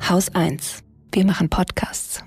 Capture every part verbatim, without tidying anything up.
Haus eins. Wir machen Podcasts.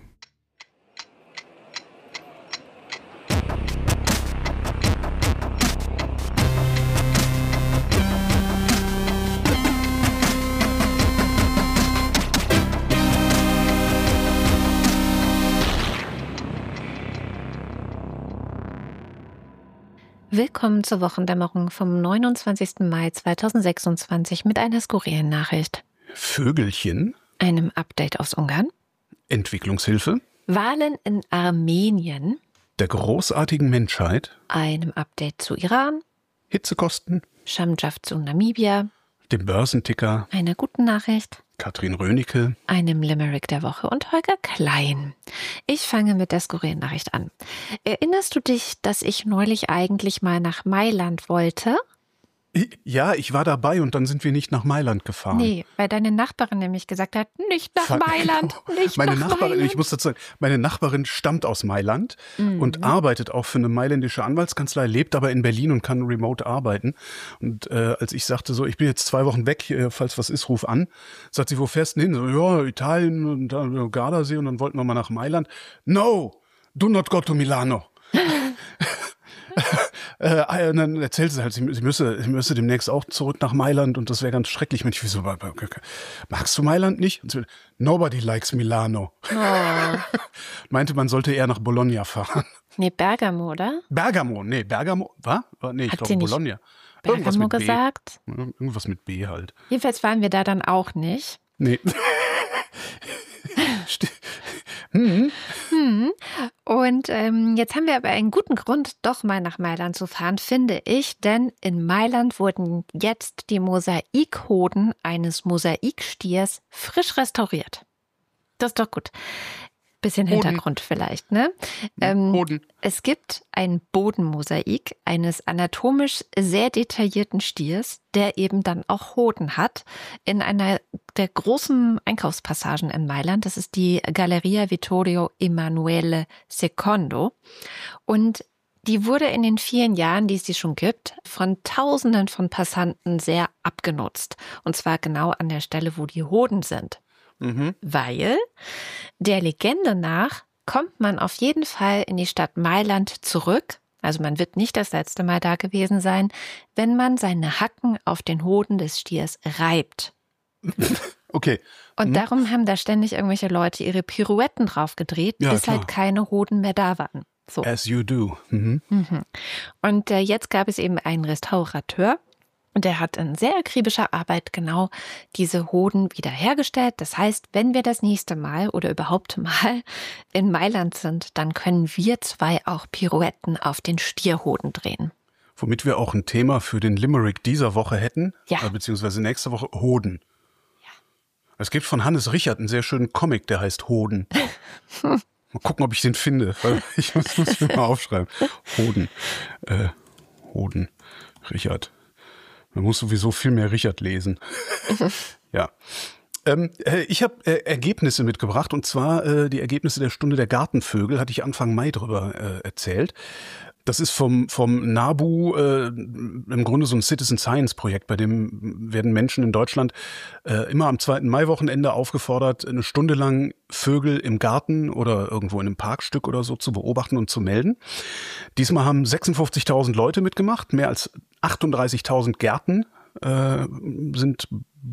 Willkommen zur Wochendämmerung vom neunundzwanzigsten Mai zweitausendsechsundzwanzig mit einer skurrilen Nachricht. Vögelchen. Einem Update aus Ungarn. Entwicklungshilfe. Wahlen in Armenien. Der großartigen Menschheit. Einem Update zu Iran. Hitzekosten. Schamjaf zu Namibia. Dem Börsenticker. Einer guten Nachricht. Katrin Rönecke. Einem Limerick der Woche und Holger Klein. Ich fange mit der skurrilen Nachricht an. Erinnerst du dich, dass ich neulich eigentlich mal nach Mailand wollte? Ja, ich war dabei und dann sind wir nicht nach Mailand gefahren. Nee, weil deine Nachbarin nämlich gesagt hat, nicht nach Mailand, nicht meine nach Nachbarin, Mailand. Ich muss dazu sagen, meine Nachbarin stammt aus Mailand Mhm. und arbeitet auch für eine mailändische Anwaltskanzlei, lebt aber in Berlin und kann remote arbeiten. Und äh, als ich sagte so, ich bin jetzt zwei Wochen weg, äh, falls was ist, ruf an, sagt sie, wo fährst du denn hin? So, ja, Italien und dann Gardasee und dann wollten wir mal nach Mailand. No, do not go to Milano. Äh, und dann erzählt sie halt, sie, sie, müsse, sie müsse demnächst auch zurück nach Mailand und das wäre ganz schrecklich. Mensch, wieso, magst du Mailand nicht? Und sie, nobody likes Milano. Oh. Meinte, man sollte eher nach Bologna fahren. Nee, Bergamo, oder? Bergamo, nee, Bergamo, was? Nee, ich Hat glaube sie nicht Bologna. Bergamo gesagt? B. Irgendwas mit B halt. Jedenfalls waren wir da dann auch nicht. Nee. hm. Hm. Und ähm, jetzt haben wir aber einen guten Grund, doch mal nach Mailand zu fahren, finde ich. Denn in Mailand wurden jetzt die Mosaikhoden eines Mosaikstiers frisch restauriert. Das ist doch gut. Bisschen Hoden. Hintergrund vielleicht, ne? Ähm, Hoden. Es gibt ein Bodenmosaik eines anatomisch sehr detaillierten Stiers, der eben dann auch Hoden hat, in einer der großen Einkaufspassagen in Mailand. Das ist die Galleria Vittorio Emanuele secondo. Und die wurde in den vielen Jahren, die es sie schon gibt, von Tausenden von Passanten sehr abgenutzt. Und zwar genau an der Stelle, wo die Hoden sind. Mhm. Weil der Legende nach kommt man auf jeden Fall in die Stadt Mailand zurück, also man wird nicht das letzte Mal da gewesen sein, wenn man seine Hacken auf den Hoden des Stiers reibt. Okay. Und mhm. darum haben da ständig irgendwelche Leute ihre Pirouetten drauf gedreht, Ja, bis klar. halt keine Hoden mehr da waren. So. As you do. Mhm. Mhm. Und äh, jetzt gab es eben einen Restaurateur. Und der hat in sehr akribischer Arbeit genau diese Hoden wiederhergestellt. Das heißt, wenn wir das nächste Mal oder überhaupt mal in Mailand sind, dann können wir zwei auch Pirouetten auf den Stierhoden drehen. Womit wir auch ein Thema für den Limerick dieser Woche hätten, Ja. äh, beziehungsweise nächste Woche, Hoden. Ja. Es gibt von Hannes Richard einen sehr schönen Comic, der heißt Hoden. Mal gucken, ob ich den finde, weil ich muss, muss mir mal aufschreiben. Hoden. Äh, Hoden. Richard. Man muss sowieso viel mehr Richard lesen. Ja. Ähm, äh, ich habe äh, Ergebnisse mitgebracht und zwar äh, die Ergebnisse der Stunde der Gartenvögel, hatte ich Anfang Mai drüber äh, erzählt. Das ist vom vom NABU äh, im Grunde so ein Citizen Science Projekt, bei dem werden Menschen in Deutschland äh, immer am zweiten Mai-Wochenende aufgefordert, eine Stunde lang Vögel im Garten oder irgendwo in einem Parkstück oder so zu beobachten und zu melden. Diesmal haben sechsundfünfzigtausend Leute mitgemacht, mehr als achtunddreißigtausend Gärten äh, sind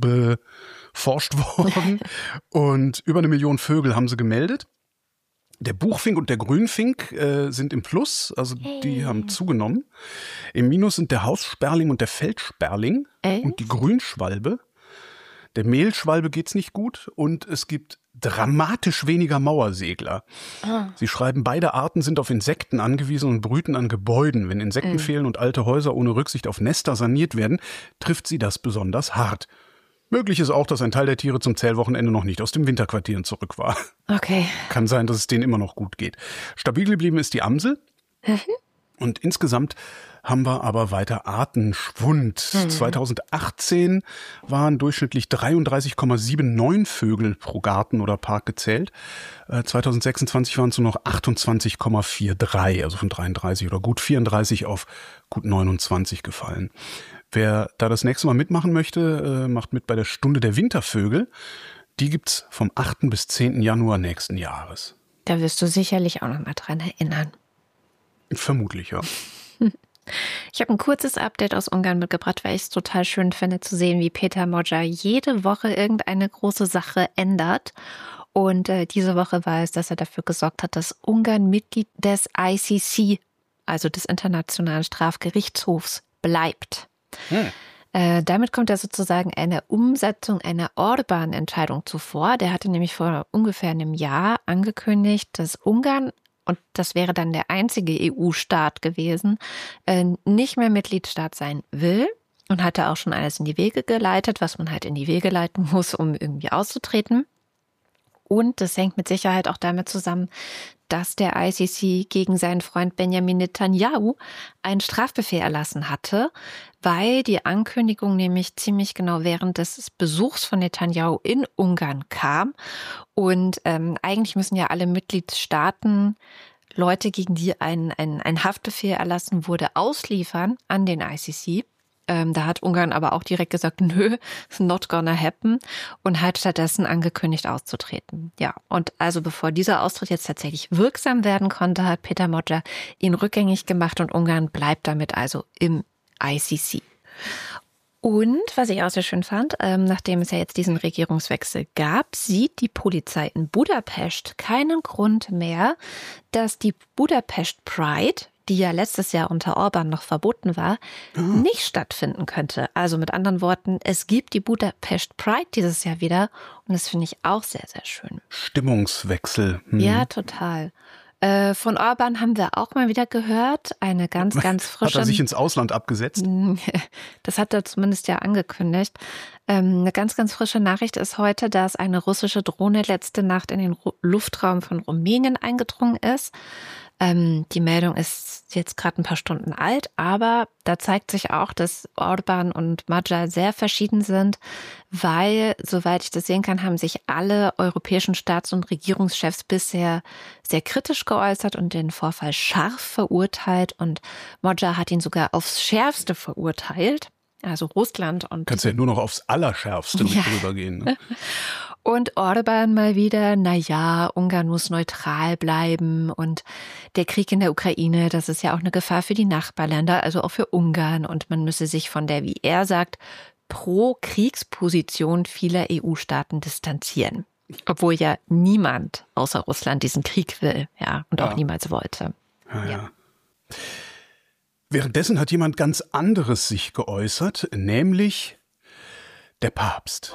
beforscht worden und über eine Million Vögel haben sie gemeldet. Der Buchfink und der Grünfink äh, sind im Plus, also die Hey. haben zugenommen. Im Minus sind der Haussperling und der Feldsperling Echt? und die Grünschwalbe. Der Mehlschwalbe geht's nicht gut und es gibt dramatisch weniger Mauersegler. Ah. Sie schreiben, beide Arten sind auf Insekten angewiesen und brüten an Gebäuden. Wenn Insekten Mhm. fehlen und alte Häuser ohne Rücksicht auf Nester saniert werden, trifft sie das besonders hart. Möglich ist auch, dass ein Teil der Tiere zum Zählwochenende noch nicht aus dem Winterquartieren zurück war. Okay. Kann sein, dass es denen immer noch gut geht. Stabil geblieben ist die Amsel. Mhm. Und insgesamt haben wir aber weiter Artenschwund. Mhm. zweitausendachtzehn waren durchschnittlich dreiunddreißig Komma neunundsiebzig Vögel pro Garten oder Park gezählt. Äh, zweitausendsechsundzwanzig waren es nur noch achtundzwanzig Komma dreiundvierzig, also von dreiunddreißig oder gut vierunddreißig auf gut neunundzwanzig gefallen. Wer da das nächste Mal mitmachen möchte, äh, macht mit bei der Stunde der Wintervögel. Die gibt's vom achten bis zehnten Januar nächsten Jahres. Da wirst du sicherlich auch noch mal dran erinnern. Vermutlich, ja. Ich habe ein kurzes Update aus Ungarn mitgebracht, weil ich es total schön finde zu sehen, wie Péter Magyar jede Woche irgendeine große Sache ändert. Und äh, diese Woche war es, dass er dafür gesorgt hat, dass Ungarn Mitglied des I C C, also des Internationalen Strafgerichtshofs, bleibt. Hm. Äh, damit kommt er sozusagen einer Umsetzung einer Orbán-Entscheidung zuvor. Der hatte nämlich vor ungefähr einem Jahr angekündigt, dass Ungarn, und das wäre dann der einzige E U-Staat gewesen, äh, nicht mehr Mitgliedstaat sein will und hatte auch schon alles in die Wege geleitet, was man halt in die Wege leiten muss, um irgendwie auszutreten. Und das hängt mit Sicherheit auch damit zusammen, dass der I C C gegen seinen Freund Benjamin Netanyahu einen Strafbefehl erlassen hatte, weil die Ankündigung nämlich ziemlich genau während des Besuchs von Netanyahu in Ungarn kam. Und ähm, eigentlich müssen ja alle Mitgliedstaaten Leute, gegen die ein, ein, ein Haftbefehl erlassen wurde, ausliefern an den I C C. Ähm, da hat Ungarn aber auch direkt gesagt, nö, not gonna happen, und hat stattdessen angekündigt, auszutreten. Ja, und also bevor dieser Austritt jetzt tatsächlich wirksam werden konnte, hat Péter Magyar ihn rückgängig gemacht und Ungarn bleibt damit also im I C C. Und was ich auch sehr schön fand, ähm, nachdem es ja jetzt diesen Regierungswechsel gab, sieht die Polizei in Budapest keinen Grund mehr, dass die Budapest Pride, die ja letztes Jahr unter Orbán noch verboten war, oh. nicht stattfinden könnte. Also mit anderen Worten, es gibt die Budapest Pride dieses Jahr wieder und das finde ich auch sehr, sehr schön. Stimmungswechsel. Hm. Ja, total. Äh, von Orbán haben wir auch mal wieder gehört, eine ganz, ganz frische... Hat er sich ins Ausland abgesetzt? Das hat er zumindest ja angekündigt. Ähm, eine ganz, ganz frische Nachricht ist heute, dass eine russische Drohne letzte Nacht in den Ru- Luftraum von Rumänien eingedrungen ist. Ähm, die Meldung ist jetzt gerade ein paar Stunden alt, aber da zeigt sich auch, dass Orbán und Magyar sehr verschieden sind, weil, soweit ich das sehen kann, haben sich alle europäischen Staats- und Regierungschefs bisher sehr kritisch geäußert und den Vorfall scharf verurteilt, und Magyar hat ihn sogar aufs Schärfste verurteilt. Also Russland und... Kannst ja nur noch aufs Allerschärfste mit ja. drüber gehen. Ne? Und Orbán mal wieder, na ja, Ungarn muss neutral bleiben und der Krieg in der Ukraine, das ist ja auch eine Gefahr für die Nachbarländer, also auch für Ungarn, und man müsse sich von der, wie er sagt, Pro-Kriegsposition vieler E U-Staaten distanzieren. Obwohl ja niemand außer Russland diesen Krieg will, ja, und auch ja. niemals wollte. Ja, ja. ja. Währenddessen hat jemand ganz anderes sich geäußert, nämlich der Papst.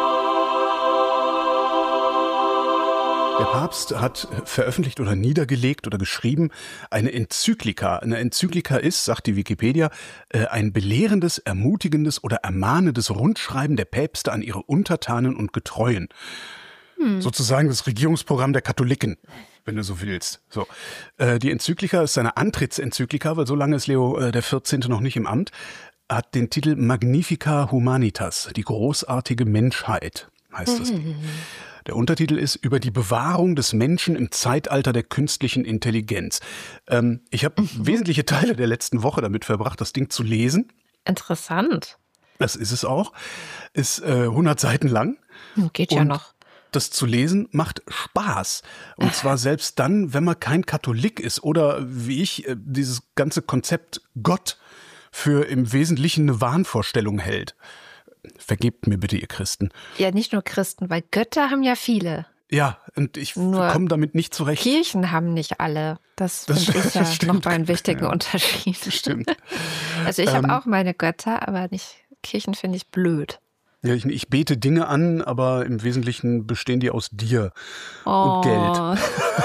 Der Papst hat veröffentlicht oder niedergelegt oder geschrieben eine Enzyklika. Eine Enzyklika ist, sagt die Wikipedia, ein belehrendes, ermutigendes oder ermahnendes Rundschreiben der Päpste an ihre Untertanen und Getreuen. Hm. Sozusagen das Regierungsprogramm der Katholiken, wenn du so willst. So, äh, die Enzyklika ist seine Antrittsenzyklika, weil so lange ist Leo äh, der vierzehnte noch nicht im Amt, hat den Titel Magnifica Humanitas, die großartige Menschheit, heißt es. Mhm. Der Untertitel ist über die Bewahrung des Menschen im Zeitalter der künstlichen Intelligenz. Ähm, ich habe mhm. wesentliche Teile der letzten Woche damit verbracht, das Ding zu lesen. Interessant. Das ist es auch. Ist äh, hundert Seiten lang. Geht ja Und noch. Das zu lesen macht Spaß. Und zwar selbst dann, wenn man kein Katholik ist oder wie ich dieses ganze Konzept Gott für im Wesentlichen eine Wahnvorstellung hält. Vergebt mir bitte, ihr Christen. Ja, nicht nur Christen, weil Götter haben ja viele. Ja, und ich komme damit nicht zurecht. Kirchen haben nicht alle. Das, das finde ich ja nochmal einen wichtigen ja. Unterschied. Das stimmt. Also ich ähm, habe auch meine Götter, aber nicht Kirchen finde ich blöd. Ja, ich, ich bete Dinge an, aber im Wesentlichen bestehen die aus dir oh. und Geld.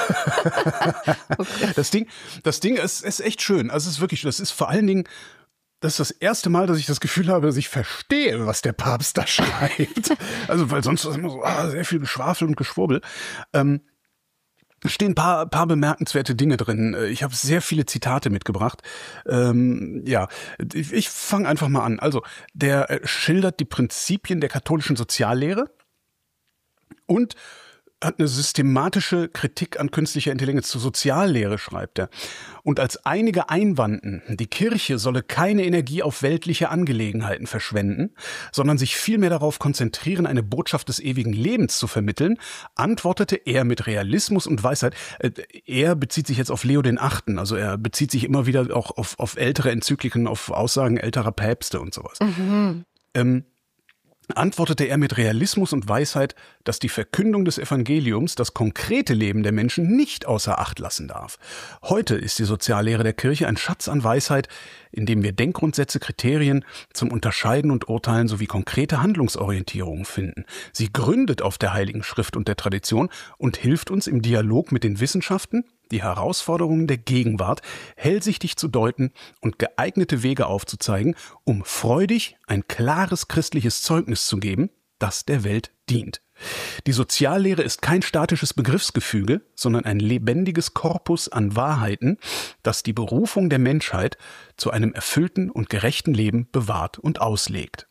okay. Das Ding, das Ding ist, ist echt schön. Also es ist wirklich, das ist vor allen Dingen, das ist das erste Mal, dass ich das Gefühl habe, dass ich verstehe, was der Papst da schreibt. Also weil sonst ist immer so ah, sehr viel Geschwafel und Geschwurbel. Ähm, Es stehen ein paar, paar bemerkenswerte Dinge drin. Ich habe sehr viele Zitate mitgebracht. Ähm, ja, ich, ich fange einfach mal an. Also, der schildert die Prinzipien der katholischen Soziallehre und hat eine systematische Kritik an künstlicher Intelligenz, zur Soziallehre schreibt er. Und als einige einwandten, die Kirche solle keine Energie auf weltliche Angelegenheiten verschwenden, sondern sich vielmehr darauf konzentrieren, eine Botschaft des ewigen Lebens zu vermitteln, antwortete er mit Realismus und Weisheit. Er bezieht sich jetzt auf Leo den Achten, also er bezieht sich immer wieder auch auf, auf ältere Enzykliken, auf Aussagen älterer Päpste und sowas. Mhm. Ähm, antwortete er mit Realismus und Weisheit, dass die Verkündung des Evangeliums das konkrete Leben der Menschen nicht außer Acht lassen darf. Heute ist die Soziallehre der Kirche ein Schatz an Weisheit, in dem wir Denkgrundsätze, Kriterien zum Unterscheiden und Urteilen sowie konkrete Handlungsorientierungen finden. Sie gründet auf der Heiligen Schrift und der Tradition und hilft uns im Dialog mit den Wissenschaften, die Herausforderungen der Gegenwart hellsichtig zu deuten und geeignete Wege aufzuzeigen, um freudig ein klares christliches Zeugnis zu geben, das der Welt dient. Die Soziallehre ist kein statisches Begriffsgefüge, sondern ein lebendiges Korpus an Wahrheiten, das die Berufung der Menschheit zu einem erfüllten und gerechten Leben bewahrt und auslegt.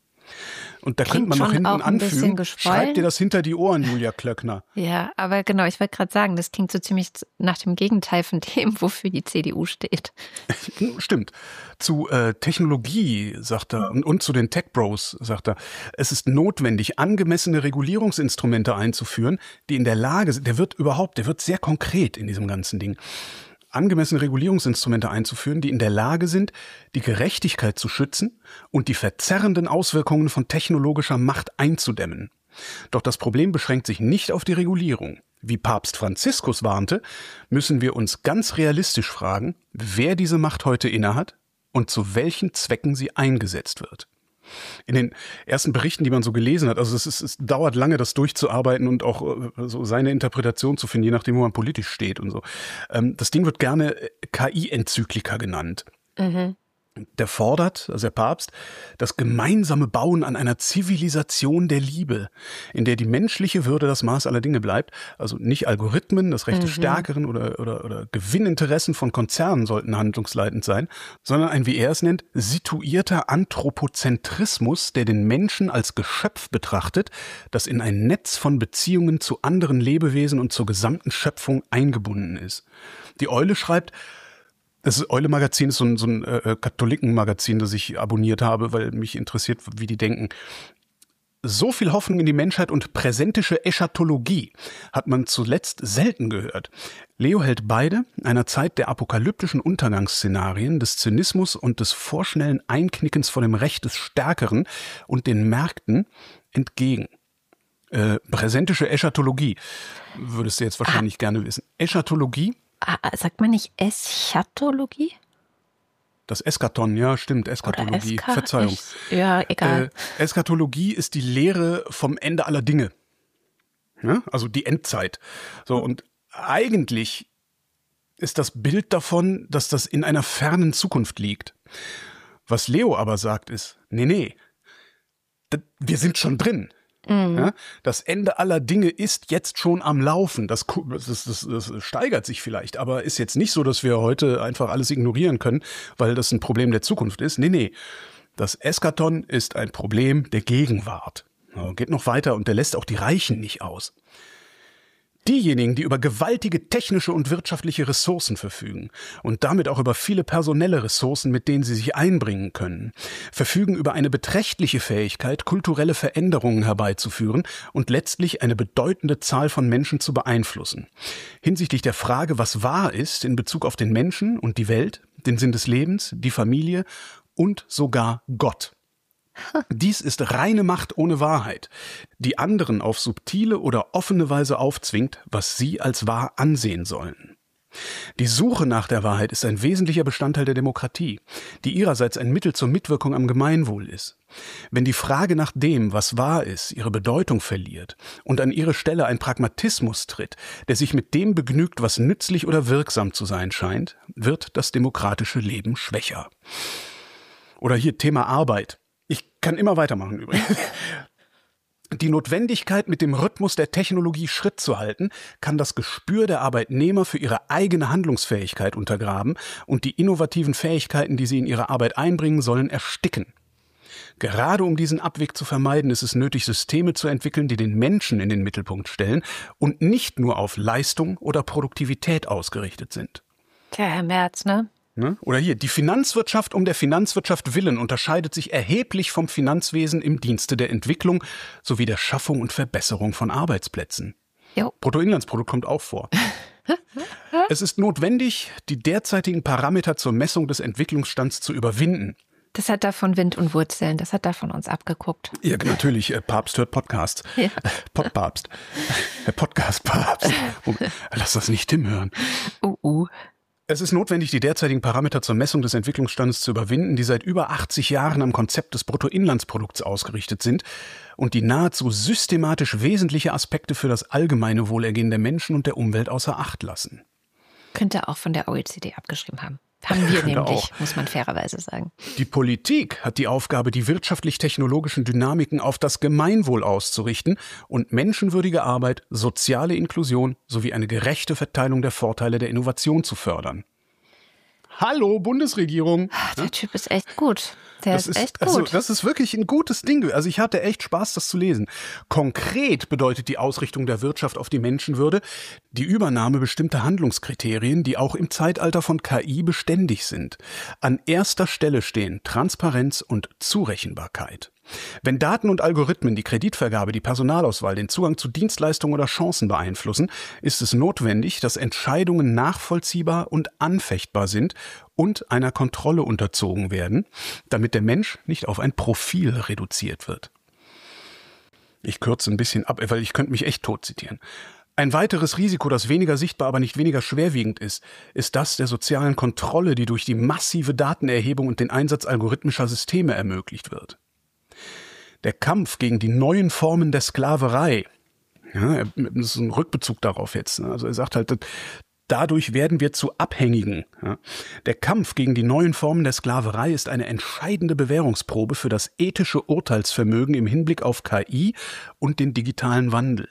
Und da könnte man noch hinten anfügen, schreibt dir das hinter die Ohren, Julia Klöckner. Ja, aber genau, ich wollte gerade sagen, das klingt so ziemlich nach dem Gegenteil von dem, wofür die C D U steht. Stimmt. Zu äh, Technologie, sagt er, und, und zu den Tech Bros, sagt er, es ist notwendig, angemessene Regulierungsinstrumente einzuführen, die in der Lage sind, der wird überhaupt, der wird sehr konkret in diesem ganzen Ding, angemessene Regulierungsinstrumente einzuführen, die in der Lage sind, die Gerechtigkeit zu schützen und die verzerrenden Auswirkungen von technologischer Macht einzudämmen. Doch das Problem beschränkt sich nicht auf die Regulierung. Wie Papst Franziskus warnte, müssen wir uns ganz realistisch fragen, wer diese Macht heute innehat und zu welchen Zwecken sie eingesetzt wird. In den ersten Berichten, die man so gelesen hat, also es, ist, es dauert lange, das durchzuarbeiten und auch so seine Interpretation zu finden, je nachdem, wo man politisch steht und so. Das Ding wird gerne K I-Enzyklika genannt. Mhm. Der fordert, also der Papst, das gemeinsame Bauen an einer Zivilisation der Liebe, in der die menschliche Würde das Maß aller Dinge bleibt. Also nicht Algorithmen, das Recht des mhm. Stärkeren oder, oder, oder Gewinninteressen von Konzernen sollten handlungsleitend sein, sondern ein, wie er es nennt, situierter Anthropozentrismus, der den Menschen als Geschöpf betrachtet, das in ein Netz von Beziehungen zu anderen Lebewesen und zur gesamten Schöpfung eingebunden ist. Die Eule schreibt, das Eule-Magazin ist so ein, so ein äh, Katholiken-Magazin, das ich abonniert habe, weil mich interessiert, wie die denken. So viel Hoffnung in die Menschheit und präsentische Eschatologie hat man zuletzt selten gehört. Leo hält beide einer Zeit der apokalyptischen Untergangsszenarien, des Zynismus und des vorschnellen Einknickens vor dem Recht des Stärkeren und den Märkten entgegen. Äh, präsentische Eschatologie, würdest du jetzt wahrscheinlich ah. gerne wissen. Eschatologie? Sagt man nicht Eschatologie? Das Eskaton, ja, stimmt, Eskatologie, Eska, Verzeihung. Ich, ja, egal. Äh, Eskatologie ist die Lehre vom Ende aller Dinge. Ja? Also die Endzeit. So, und eigentlich ist das Bild davon, dass das in einer fernen Zukunft liegt. Was Leo aber sagt ist, nee, nee, wir sind schon drin. Mhm. Ja, das Ende aller Dinge ist jetzt schon am Laufen. Das, das, das, das steigert sich vielleicht, aber ist jetzt nicht so, dass wir heute einfach alles ignorieren können, weil das ein Problem der Zukunft ist. Nee, nee. Das Eskaton ist ein Problem der Gegenwart. Ja, geht noch weiter und der lässt auch die Reichen nicht aus. Diejenigen, die über gewaltige technische und wirtschaftliche Ressourcen verfügen und damit auch über viele personelle Ressourcen, mit denen sie sich einbringen können, verfügen über eine beträchtliche Fähigkeit, kulturelle Veränderungen herbeizuführen und letztlich eine bedeutende Zahl von Menschen zu beeinflussen. Hinsichtlich der Frage, was wahr ist in Bezug auf den Menschen und die Welt, den Sinn des Lebens, die Familie und sogar Gott. Dies ist reine Macht ohne Wahrheit, die anderen auf subtile oder offene Weise aufzwingt, was sie als wahr ansehen sollen. Die Suche nach der Wahrheit ist ein wesentlicher Bestandteil der Demokratie, die ihrerseits ein Mittel zur Mitwirkung am Gemeinwohl ist. Wenn die Frage nach dem, was wahr ist, ihre Bedeutung verliert und an ihre Stelle ein Pragmatismus tritt, der sich mit dem begnügt, was nützlich oder wirksam zu sein scheint, wird das demokratische Leben schwächer. Oder hier Thema Arbeit. Ich kann immer weitermachen übrigens. Die Notwendigkeit, mit dem Rhythmus der Technologie Schritt zu halten, kann das Gespür der Arbeitnehmer für ihre eigene Handlungsfähigkeit untergraben und die innovativen Fähigkeiten, die sie in ihre Arbeit einbringen sollen, ersticken. Gerade um diesen Abweg zu vermeiden, ist es nötig, Systeme zu entwickeln, die den Menschen in den Mittelpunkt stellen und nicht nur auf Leistung oder Produktivität ausgerichtet sind. Tja, Herr Merz, ne? Ne? Oder hier, die Finanzwirtschaft um der Finanzwirtschaft willen unterscheidet sich erheblich vom Finanzwesen im Dienste der Entwicklung sowie der Schaffung und Verbesserung von Arbeitsplätzen. Jo. Bruttoinlandsprodukt kommt auch vor. Es ist notwendig, die derzeitigen Parameter zur Messung des Entwicklungsstands zu überwinden. Das hat davon Wind und Wurzeln, das hat davon uns abgeguckt. Ja, natürlich, äh, Papst hört Podcasts. Ja. Podpapst. Der Podcast-Papst. Lass das nicht Tim hören. Uh, uh. Es ist notwendig, die derzeitigen Parameter zur Messung des Entwicklungsstandes zu überwinden, die seit über achtzig Jahren am Konzept des Bruttoinlandsprodukts ausgerichtet sind und die nahezu systematisch wesentliche Aspekte für das allgemeine Wohlergehen der Menschen und der Umwelt außer Acht lassen. Könnte auch von der O E C D abgeschrieben haben. Haben wir nämlich, auch. Muss man fairerweise sagen. Die Politik hat die Aufgabe, die wirtschaftlich-technologischen Dynamiken auf das Gemeinwohl auszurichten und menschenwürdige Arbeit, soziale Inklusion sowie eine gerechte Verteilung der Vorteile der Innovation zu fördern. Hallo, Bundesregierung. Ach, der Typ ist echt gut. Der das ist, ist echt gut. Also, das ist wirklich ein gutes Ding. Also ich hatte echt Spaß, das zu lesen. Konkret bedeutet die Ausrichtung der Wirtschaft auf die Menschenwürde die Übernahme bestimmter Handlungskriterien, die auch im Zeitalter von K I beständig sind. An erster Stelle stehen Transparenz und Zurechenbarkeit. Wenn Daten und Algorithmen die Kreditvergabe, die Personalauswahl, den Zugang zu Dienstleistungen oder Chancen beeinflussen, ist es notwendig, dass Entscheidungen nachvollziehbar und anfechtbar sind und einer Kontrolle unterzogen werden, damit der Mensch nicht auf ein Profil reduziert wird. Ich kürze ein bisschen ab, weil ich könnte mich echt tot zitieren. Ein weiteres Risiko, das weniger sichtbar, aber nicht weniger schwerwiegend ist, ist das der sozialen Kontrolle, die durch die massive Datenerhebung und den Einsatz algorithmischer Systeme ermöglicht wird. Der Kampf gegen die neuen Formen der Sklaverei, ja, das ist ein Rückbezug darauf jetzt, also er sagt halt, dadurch werden wir zu Abhängigen. Ja. Der Kampf gegen die neuen Formen der Sklaverei ist eine entscheidende Bewährungsprobe für das ethische Urteilsvermögen im Hinblick auf K I und den digitalen Wandel.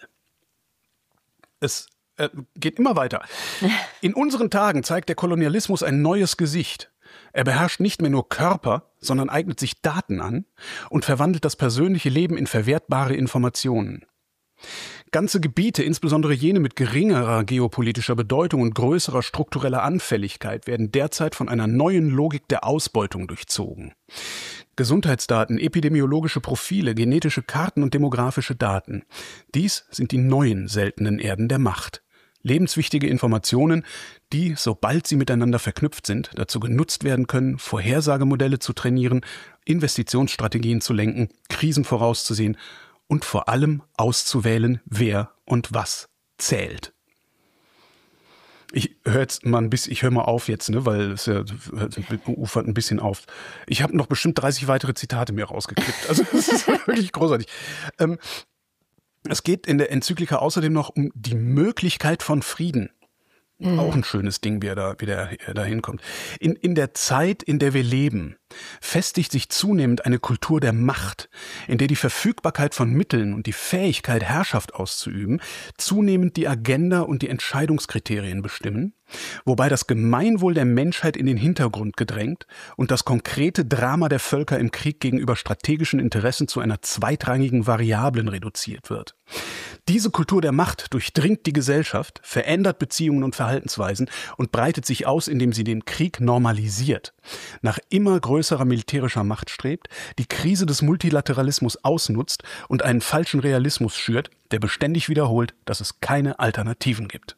Es äh, geht immer weiter. In unseren Tagen zeigt der Kolonialismus ein neues Gesicht. Er beherrscht nicht mehr nur Körper, sondern eignet sich Daten an und verwandelt das persönliche Leben in verwertbare Informationen. Ganze Gebiete, insbesondere jene mit geringerer geopolitischer Bedeutung und größerer struktureller Anfälligkeit, werden derzeit von einer neuen Logik der Ausbeutung durchzogen. Gesundheitsdaten, epidemiologische Profile, genetische Karten und demografische Daten. Dies sind die neuen seltenen Erden der Macht. Lebenswichtige Informationen, die, sobald sie miteinander verknüpft sind, dazu genutzt werden können, Vorhersagemodelle zu trainieren, Investitionsstrategien zu lenken, Krisen vorauszusehen und vor allem auszuwählen, wer und was zählt. Ich höre jetzt mal ein bisschen, ich höre mal auf jetzt, ne, weil es ja ufert ein bisschen auf. Ich habe noch bestimmt dreißig weitere Zitate mir rausgeklippt. Also das ist wirklich großartig. Ähm, Es geht in der Enzyklika außerdem noch um die Möglichkeit von Frieden. Mhm. Auch ein schönes Ding, wie er da, wie der, da hinkommt. In, in der Zeit, in der wir leben, festigt sich zunehmend eine Kultur der Macht, in der die Verfügbarkeit von Mitteln und die Fähigkeit, Herrschaft auszuüben, zunehmend die Agenda und die Entscheidungskriterien bestimmen, wobei das Gemeinwohl der Menschheit in den Hintergrund gedrängt und das konkrete Drama der Völker im Krieg gegenüber strategischen Interessen zu einer zweitrangigen Variablen reduziert wird. Diese Kultur der Macht durchdringt die Gesellschaft, verändert Beziehungen und Verhaltensweisen und breitet sich aus, indem sie den Krieg normalisiert, nach immer größerer militärischer Macht strebt, die Krise des Multilateralismus ausnutzt und einen falschen Realismus schürt, der beständig wiederholt, dass es keine Alternativen gibt.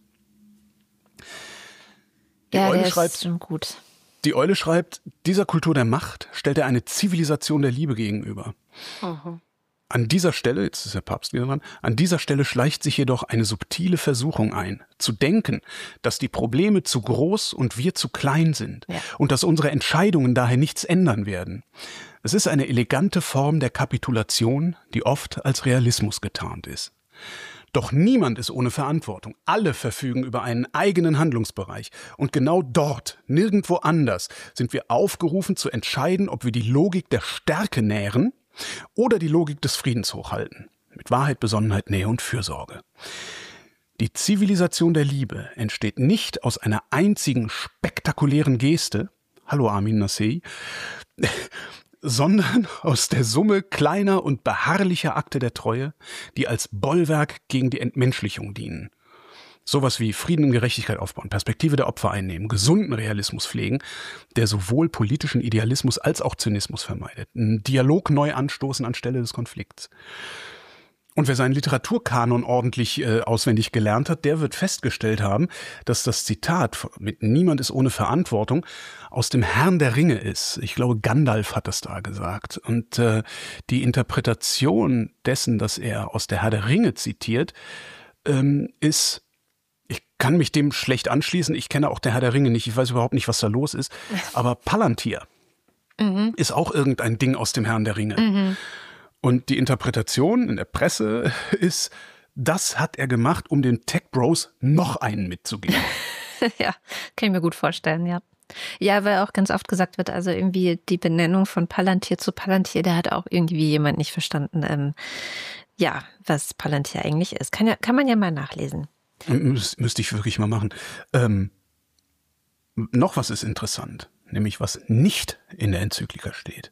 Die ja, Eule der schreibt, ist schon gut. Die Eule schreibt, dieser Kultur der Macht stellt er eine Zivilisation der Liebe gegenüber. Mhm. An dieser Stelle, jetzt ist der Papst wieder dran, an dieser Stelle schleicht sich jedoch eine subtile Versuchung ein, zu denken, dass die Probleme zu groß und wir zu klein sind ja. und dass unsere Entscheidungen daher nichts ändern werden. Es ist eine elegante Form der Kapitulation, die oft als Realismus getarnt ist. Doch niemand ist ohne Verantwortung. Alle verfügen über einen eigenen Handlungsbereich. Und genau dort, nirgendwo anders, sind wir aufgerufen zu entscheiden, ob wir die Logik der Stärke nähren oder die Logik des Friedens hochhalten. Mit Wahrheit, Besonnenheit, Nähe und Fürsorge. Die Zivilisation der Liebe entsteht nicht aus einer einzigen spektakulären Geste, hallo Armin Nassei, sondern aus der Summe kleiner und beharrlicher Akte der Treue, die als Bollwerk gegen die Entmenschlichung dienen. Sowas wie Frieden und Gerechtigkeit aufbauen, Perspektive der Opfer einnehmen, gesunden Realismus pflegen, der sowohl politischen Idealismus als auch Zynismus vermeidet, einen Dialog neu anstoßen anstelle des Konflikts. Und wer seinen Literaturkanon ordentlich äh, auswendig gelernt hat, der wird festgestellt haben, dass das Zitat mit Niemand ist ohne Verantwortung aus dem Herrn der Ringe ist. Ich glaube, Gandalf hat das da gesagt. Und äh, die Interpretation dessen, dass er aus der Herr der Ringe zitiert, ähm, ist, ich kann mich dem schlecht anschließen, ich kenne auch der Herr der Ringe nicht, ich weiß überhaupt nicht, was da los ist, aber Palantir mhm. ist auch irgendein Ding aus dem Herrn der Ringe. Mhm. Und die Interpretation in der Presse ist, das hat er gemacht, um den Tech Bros noch einen mitzugeben. Ja, kann ich mir gut vorstellen, ja. Ja, weil auch ganz oft gesagt wird, also irgendwie die Benennung von Palantir zu Palantir, da hat auch irgendwie jemand nicht verstanden, ähm, ja, was Palantir eigentlich ist. Kann ja, kann man ja mal nachlesen. Müs- müsste ich wirklich mal machen. Ähm, noch was ist interessant, nämlich was nicht in der Enzyklika steht.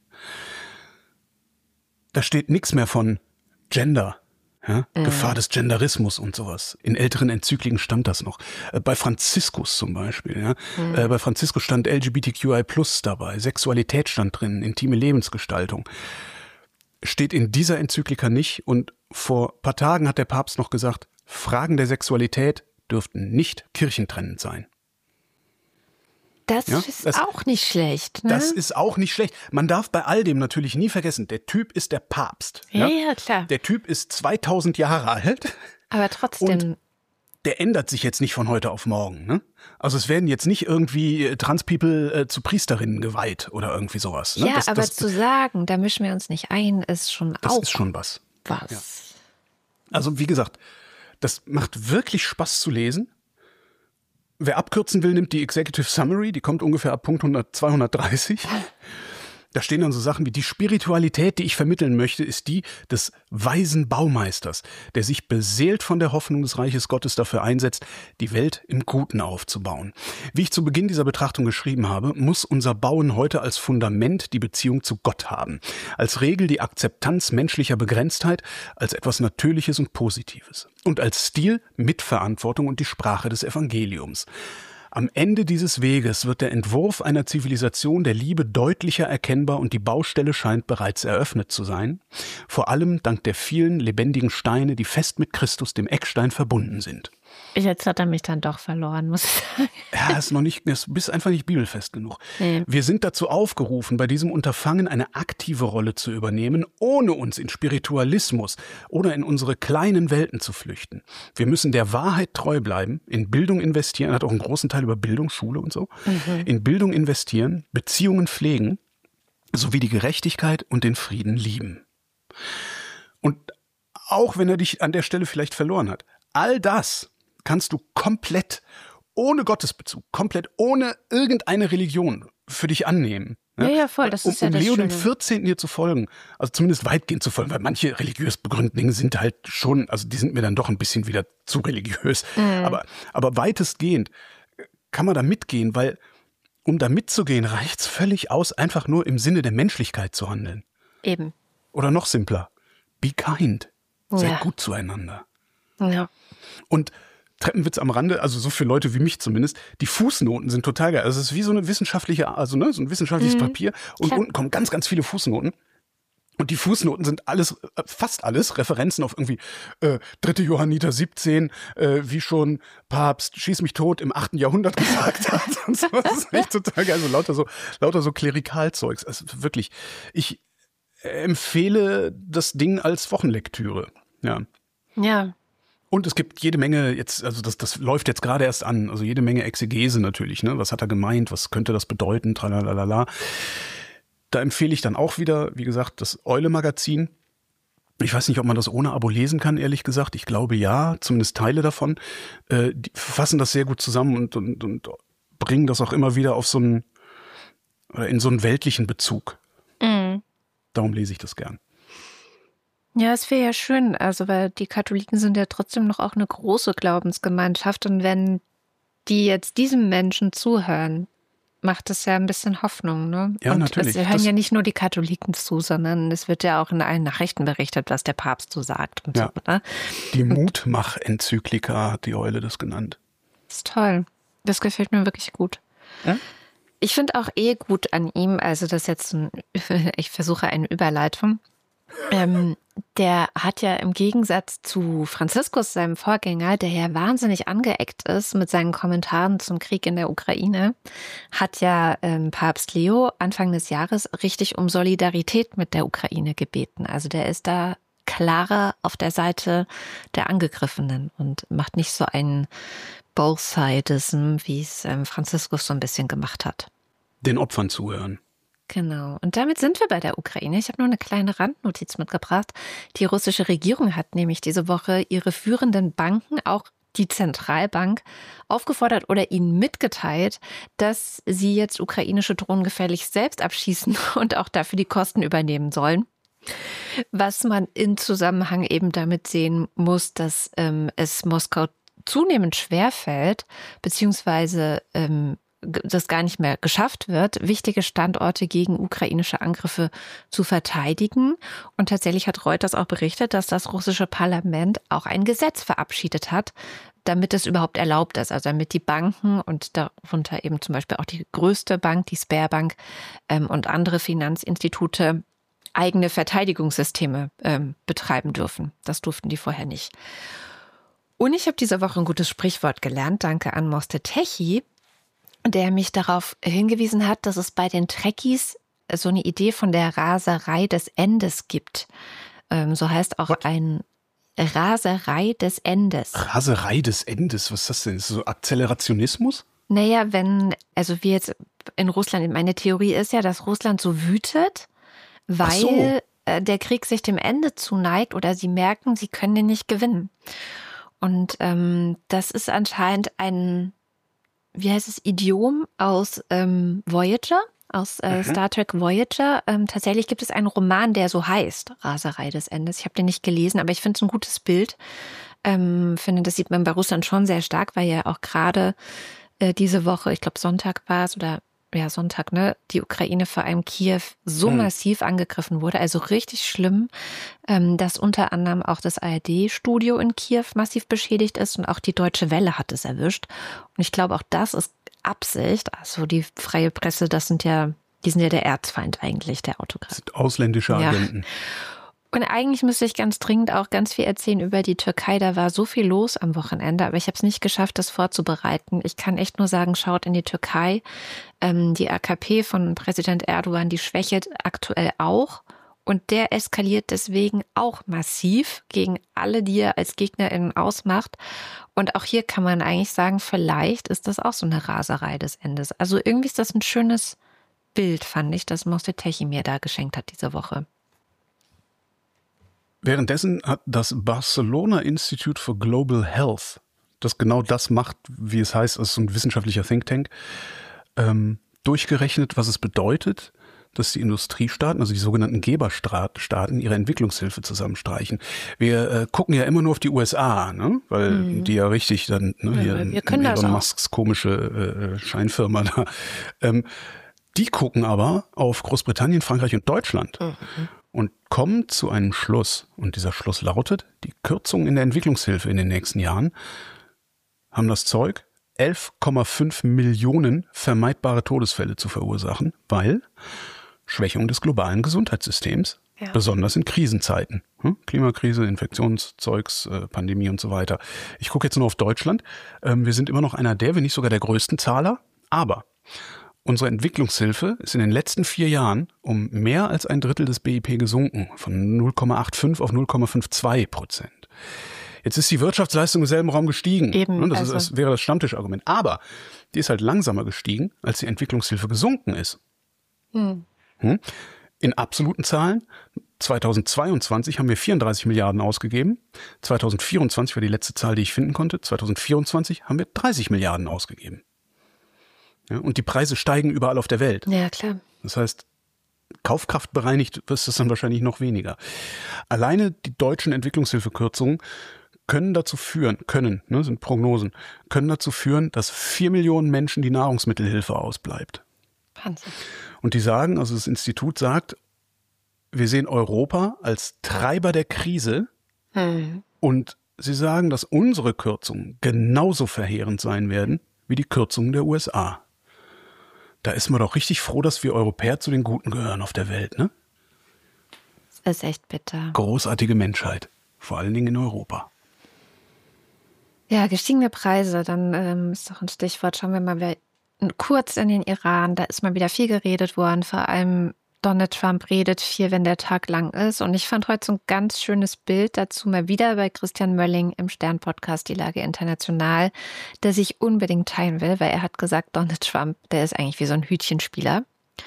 Da steht nichts mehr von Gender, ja? mhm. Gefahr des Genderismus und sowas. In älteren Enzykliken stand das noch. Äh, bei Franziskus zum Beispiel. Ja? Mhm. Äh, bei Franziskus stand L G B T Q I plus dabei, Sexualität stand drin, intime Lebensgestaltung. Steht in dieser Enzyklika nicht. Und vor ein paar Tagen hat der Papst noch gesagt, Fragen der Sexualität dürften nicht kirchentrennend sein. Das ja, ist das, auch nicht schlecht. Ne? Das ist auch nicht schlecht. Man darf bei all dem natürlich nie vergessen, der Typ ist der Papst. Ja, ja, ja klar. Der Typ ist zweitausend Jahre alt. Aber trotzdem. Und der ändert sich jetzt nicht von heute auf morgen. Ne? Also es werden jetzt nicht irgendwie Transpeople äh, zu Priesterinnen geweiht oder irgendwie sowas. Ne? Ja, das, aber das, zu sagen, da mischen wir uns nicht ein, ist schon das auch ist schon was. was. Ja. Also wie gesagt, das macht wirklich Spaß zu lesen. Wer abkürzen will, nimmt die Executive Summary, die kommt ungefähr ab Punkt zweihundertdreißig. Da stehen dann so Sachen wie, die Spiritualität, die ich vermitteln möchte, ist die des weisen Baumeisters, der sich beseelt von der Hoffnung des Reiches Gottes dafür einsetzt, die Welt im Guten aufzubauen. Wie ich zu Beginn dieser Betrachtung geschrieben habe, muss unser Bauen heute als Fundament die Beziehung zu Gott haben. Als Regel die Akzeptanz menschlicher Begrenztheit als etwas Natürliches und Positives. Und als Stil Mitverantwortung und die Sprache des Evangeliums. Am Ende dieses Weges wird der Entwurf einer Zivilisation der Liebe deutlicher erkennbar und die Baustelle scheint bereits eröffnet zu sein. Vor allem dank der vielen lebendigen Steine, die fest mit Christus, dem Eckstein, verbunden sind. Jetzt hat er mich dann doch verloren, muss ich sagen. Ja, ist noch nicht, du bist einfach nicht bibelfest genug. Nee. Wir sind dazu aufgerufen, bei diesem Unterfangen eine aktive Rolle zu übernehmen, ohne uns in Spiritualismus oder in unsere kleinen Welten zu flüchten. Wir müssen der Wahrheit treu bleiben, in Bildung investieren, er hat auch einen großen Teil über Bildung, Schule und so, mhm. in Bildung investieren, Beziehungen pflegen, sowie die Gerechtigkeit und den Frieden lieben. Und auch wenn er dich an der Stelle vielleicht verloren hat, all das kannst du komplett ohne Gottesbezug, komplett ohne irgendeine Religion für dich annehmen. Ja, ja, voll, das ist um, ja um das Leo Schöne. dem vierzehnten hier zu folgen, also zumindest weitgehend zu folgen, weil manche religiös begründeten Dinge sind halt schon, also die sind mir dann doch ein bisschen wieder zu religiös, mhm. aber, aber weitestgehend kann man da mitgehen, weil um da mitzugehen, reicht's völlig aus, einfach nur im Sinne der Menschlichkeit zu handeln. Eben. Oder noch simpler, be kind, seid Ja. gut zueinander. Ja. Und Treppenwitz am Rande, also so für Leute wie mich zumindest, die Fußnoten sind total geil. Also es ist wie so eine wissenschaftliche, also ne, so ein wissenschaftliches Mhm. Papier und Klar. unten kommen ganz, ganz viele Fußnoten. Und die Fußnoten sind alles, äh, fast alles, Referenzen auf irgendwie äh, dritte Johanniter siebzehn, äh, wie schon Papst Schieß mich tot im achten Jahrhundert gesagt hat. Und so. Das ist echt total geil. Also lauter so, lauter so Klerikalzeugs. Also wirklich, ich empfehle das Ding als Wochenlektüre. Ja. Ja. Und es gibt jede Menge jetzt, also das, das läuft jetzt gerade erst an, also jede Menge Exegese natürlich, ne? Was hat er gemeint, was könnte das bedeuten, tralalala. Da empfehle ich dann auch wieder, wie gesagt, das Eule-Magazin. Ich weiß nicht, ob man das ohne Abo lesen kann, ehrlich gesagt. Ich glaube ja, zumindest Teile davon. Äh, die fassen das sehr gut zusammen und, und, und bringen das auch immer wieder auf so einen, oder in so einen weltlichen Bezug. Mhm. Darum lese ich das gern. Ja, es wäre ja schön, also weil die Katholiken sind ja trotzdem noch auch eine große Glaubensgemeinschaft und wenn die jetzt diesem Menschen zuhören, macht es ja ein bisschen Hoffnung, ne? Ja, und natürlich. Es hören das, ja nicht nur die Katholiken zu, sondern es wird ja auch in allen Nachrichten berichtet, was der Papst so sagt und ja. so. Ne? Die Mutmach-Enzyklika hat die Eule das genannt. Das ist toll. Das gefällt mir wirklich gut. Ja? Ich finde auch eh gut an ihm, also das ist jetzt ein, ich versuche eine Überleitung. Ähm, der hat ja im Gegensatz zu Franziskus, seinem Vorgänger, der ja wahnsinnig angeeckt ist mit seinen Kommentaren zum Krieg in der Ukraine, hat ja ähm, Papst Leo Anfang des Jahres richtig um Solidarität mit der Ukraine gebeten. Also der ist da klarer auf der Seite der Angegriffenen und macht nicht so einen Both-Sidism, wie es ähm, Franziskus so ein bisschen gemacht hat. Den Opfern zuhören. Genau. Und damit sind wir bei der Ukraine. Ich habe nur eine kleine Randnotiz mitgebracht. Die russische Regierung hat nämlich diese Woche ihre führenden Banken, auch die Zentralbank, aufgefordert oder ihnen mitgeteilt, dass sie jetzt ukrainische Drohnen gefährlich selbst abschießen und auch dafür die Kosten übernehmen sollen. Was man in Zusammenhang eben damit sehen muss, dass ähm, es Moskau zunehmend schwerfällt, beziehungsweise ähm, das gar nicht mehr geschafft wird, wichtige Standorte gegen ukrainische Angriffe zu verteidigen. Und tatsächlich hat Reuters auch berichtet, dass das russische Parlament auch ein Gesetz verabschiedet hat, damit es überhaupt erlaubt ist. Also damit die Banken und darunter eben zum Beispiel auch die größte Bank, die Sberbank ähm, und andere Finanzinstitute eigene Verteidigungssysteme ähm, betreiben dürfen. Das durften die vorher nicht. Und ich habe diese Woche ein gutes Sprichwort gelernt, danke an Mostetechi, der mich darauf hingewiesen hat, dass es bei den Trekkies so eine Idee von der Raserei des Endes gibt. Ähm, so heißt auch What? ein Raserei des Endes. Raserei des Endes? Was ist das denn? Ist das so Akzelerationismus? Naja, wenn, also wie jetzt in Russland, meine Theorie ist ja, dass Russland so wütet, weil so. der Krieg sich dem Ende zuneigt oder sie merken, sie können den nicht gewinnen. Und ähm, das ist anscheinend ein, wie heißt es, Idiom aus ähm, Voyager, aus äh, mhm. Star Trek Voyager. Ähm, tatsächlich gibt es einen Roman, der so heißt, Raserei des Endes. Ich habe den nicht gelesen, aber ich finde es ein gutes Bild. Ähm, finde, das sieht man bei Russland schon sehr stark, weil ja auch gerade äh, diese Woche, ich glaube Sonntag war es oder ja Sonntag, ne, die Ukraine, vor allem Kiew, so mhm. massiv angegriffen wurde. Also richtig schlimm, ähm, dass unter anderem auch das A R D-Studio in Kiew massiv beschädigt ist und auch die Deutsche Welle hat es erwischt. Und ich glaube, auch das ist Absicht. Also die freie Presse, das sind ja, die sind ja der Erzfeind eigentlich, der Autokrat. Das sind ausländische Agenten. Ja. Und eigentlich müsste ich ganz dringend auch ganz viel erzählen über die Türkei. Da war so viel los am Wochenende, aber ich habe es nicht geschafft, das vorzubereiten. Ich kann echt nur sagen, schaut in die Türkei. Ähm, die A K P von Präsident Erdogan, die schwächelt aktuell auch. Und der eskaliert deswegen auch massiv gegen alle, die er als GegnerInnen ausmacht. Und auch hier kann man eigentlich sagen, vielleicht ist das auch so eine Raserei des Endes. Also irgendwie ist das ein schönes Bild, fand ich, das Mostetechi mir da geschenkt hat diese Woche. Währenddessen hat das Barcelona Institute for Global Health, das genau das macht, wie es heißt, als so ein wissenschaftlicher Think Tank, ähm, durchgerechnet, was es bedeutet, dass die Industriestaaten, also die sogenannten Geberstaaten, ihre Entwicklungshilfe zusammenstreichen. Wir äh, gucken ja immer nur auf die U S A, ne? Weil mhm. die ja richtig dann, ne, hier ja, wir können Elon Musks komische äh, Scheinfirma da. Ähm, die gucken aber auf Großbritannien, Frankreich und Deutschland. Mhm. Und kommen zu einem Schluss. Und dieser Schluss lautet, die Kürzungen in der Entwicklungshilfe in den nächsten Jahren haben das Zeug, elf Komma fünf Millionen vermeidbare Todesfälle zu verursachen, weil Schwächung des globalen Gesundheitssystems, ja. besonders in Krisenzeiten. Hm? Klimakrise, Infektionszeugs, äh, Pandemie und so weiter. Ich gucke jetzt nur auf Deutschland. Ähm, wir sind immer noch einer der, wenn nicht sogar der größten Zahler. Aber unsere Entwicklungshilfe ist in den letzten vier Jahren um mehr als ein Drittel des B I P gesunken, von null Komma fünfundachtzig auf null Komma zweiundfünfzig Prozent. Jetzt ist die Wirtschaftsleistung im selben Raum gestiegen. Eben, das, also. ist, das wäre das Stammtischargument. Aber die ist halt langsamer gestiegen, als die Entwicklungshilfe gesunken ist. Hm. Hm? In absoluten Zahlen, zweitausendzweiundzwanzig haben wir vierunddreißig Milliarden ausgegeben. zweitausendvierundzwanzig war die letzte Zahl, die ich finden konnte. zweitausendvierundzwanzig haben wir dreißig Milliarden ausgegeben. Ja, und die Preise steigen überall auf der Welt. Ja, klar. Das heißt, Kaufkraft bereinigt ist es dann wahrscheinlich noch weniger. Alleine die deutschen Entwicklungshilfekürzungen können dazu führen, können, ne, sind Prognosen, können dazu führen, dass vier Millionen Menschen die Nahrungsmittelhilfe ausbleibt. Wahnsinn. Und die sagen, also das Institut sagt, wir sehen Europa als Treiber der Krise hm. und sie sagen, dass unsere Kürzungen genauso verheerend sein werden wie die Kürzungen der U S A. Da ist man doch richtig froh, dass wir Europäer zu den Guten gehören auf der Welt, ne? Das ist echt bitter. Großartige Menschheit, vor allen Dingen in Europa. Ja, gestiegene Preise, dann ähm, ist doch ein Stichwort. Schauen wir mal wieder kurz in den Iran. Da ist mal wieder viel geredet worden, vor allem Donald Trump redet viel, wenn der Tag lang ist. Und ich fand heute so ein ganz schönes Bild dazu mal wieder bei Christian Mölling im Stern-Podcast Die Lage International, das ich unbedingt teilen will, weil er hat gesagt, Donald Trump, der ist eigentlich wie so ein Hütchenspieler,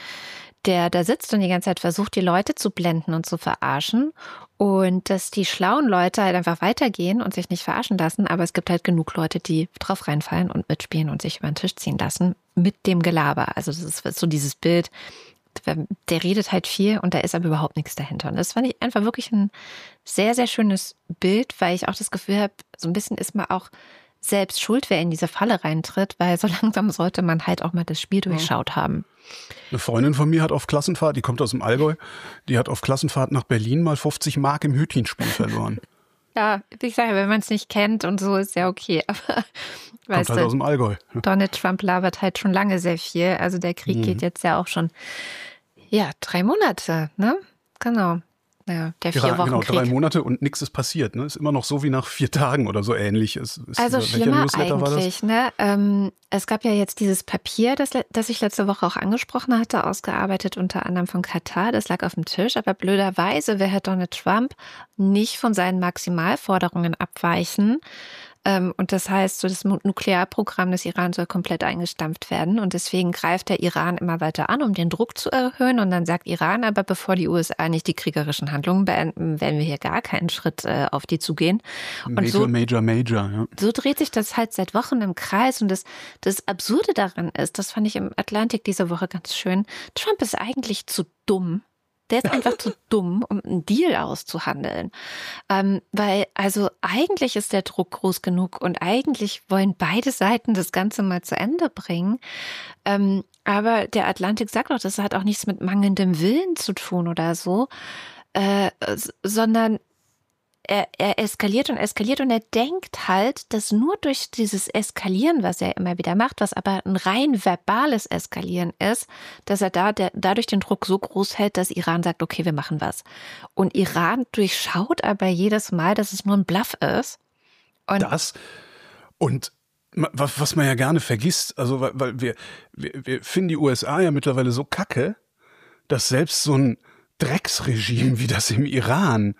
der da sitzt und die ganze Zeit versucht, die Leute zu blenden und zu verarschen. Und dass die schlauen Leute halt einfach weitergehen und sich nicht verarschen lassen. Aber es gibt halt genug Leute, die drauf reinfallen und mitspielen und sich über den Tisch ziehen lassen mit dem Gelaber. Also das ist so dieses Bild, der redet halt viel und da ist aber überhaupt nichts dahinter. Und das fand ich einfach wirklich ein sehr, sehr schönes Bild, weil ich auch das Gefühl habe, so ein bisschen ist man auch selbst schuld, wer in diese Falle reintritt, weil so langsam sollte man halt auch mal das Spiel durchschaut haben. Eine Freundin von mir hat auf Klassenfahrt, die kommt aus dem Allgäu, die hat auf Klassenfahrt nach Berlin mal fünfzig Mark im Hütchenspiel verloren. Ja, ich sage, wenn man es nicht kennt und so, ist ja okay, aber kommt halt aus dem Allgäu. Donald Trump labert halt schon lange sehr viel, also der Krieg mhm. geht jetzt ja auch schon, ja, drei Monate, ne? Genau. Ja, der vier ja, Wochen genau, Krieg. drei Monate und nichts ist passiert. Ne? Ist immer noch so wie nach vier Tagen oder so ähnlich. Ist, ist also dieser, schlimmer eigentlich. Ne? Ähm, es gab ja jetzt dieses Papier, das, das ich letzte Woche auch angesprochen hatte, ausgearbeitet unter anderem von Katar. Das lag auf dem Tisch. Aber blöderweise will Herr Donald Trump nicht von seinen Maximalforderungen abweichen. Und das heißt, so das Nuklearprogramm des Iran soll komplett eingestampft werden. Und deswegen greift der Iran immer weiter an, um den Druck zu erhöhen. Und dann sagt Iran, aber bevor die U S A nicht die kriegerischen Handlungen beenden, werden wir hier gar keinen Schritt äh, auf die zugehen. Und Major, so, Major, Major. Ja. So dreht sich das halt seit Wochen im Kreis. Und das, das Absurde daran ist, das fand ich im Atlantik diese Woche ganz schön, Trump ist eigentlich zu dumm. Der ist einfach zu dumm, um einen Deal auszuhandeln. Ähm, weil, also eigentlich ist der Druck groß genug und eigentlich wollen beide Seiten das Ganze mal zu Ende bringen. Ähm, aber der Atlantik sagt doch, das hat auch nichts mit mangelndem Willen zu tun oder so, äh, sondern Er, er eskaliert und eskaliert und er denkt halt, dass nur durch dieses Eskalieren, was er immer wieder macht, was aber ein rein verbales Eskalieren ist, dass er da der, dadurch den Druck so groß hält, dass Iran sagt, okay, wir machen was. Und Iran durchschaut aber jedes Mal, dass es nur ein Bluff ist. Und das und was, was man ja gerne vergisst, also weil, weil wir, wir, wir finden die U S A ja mittlerweile so kacke, dass selbst so ein Drecksregime wie das im Iran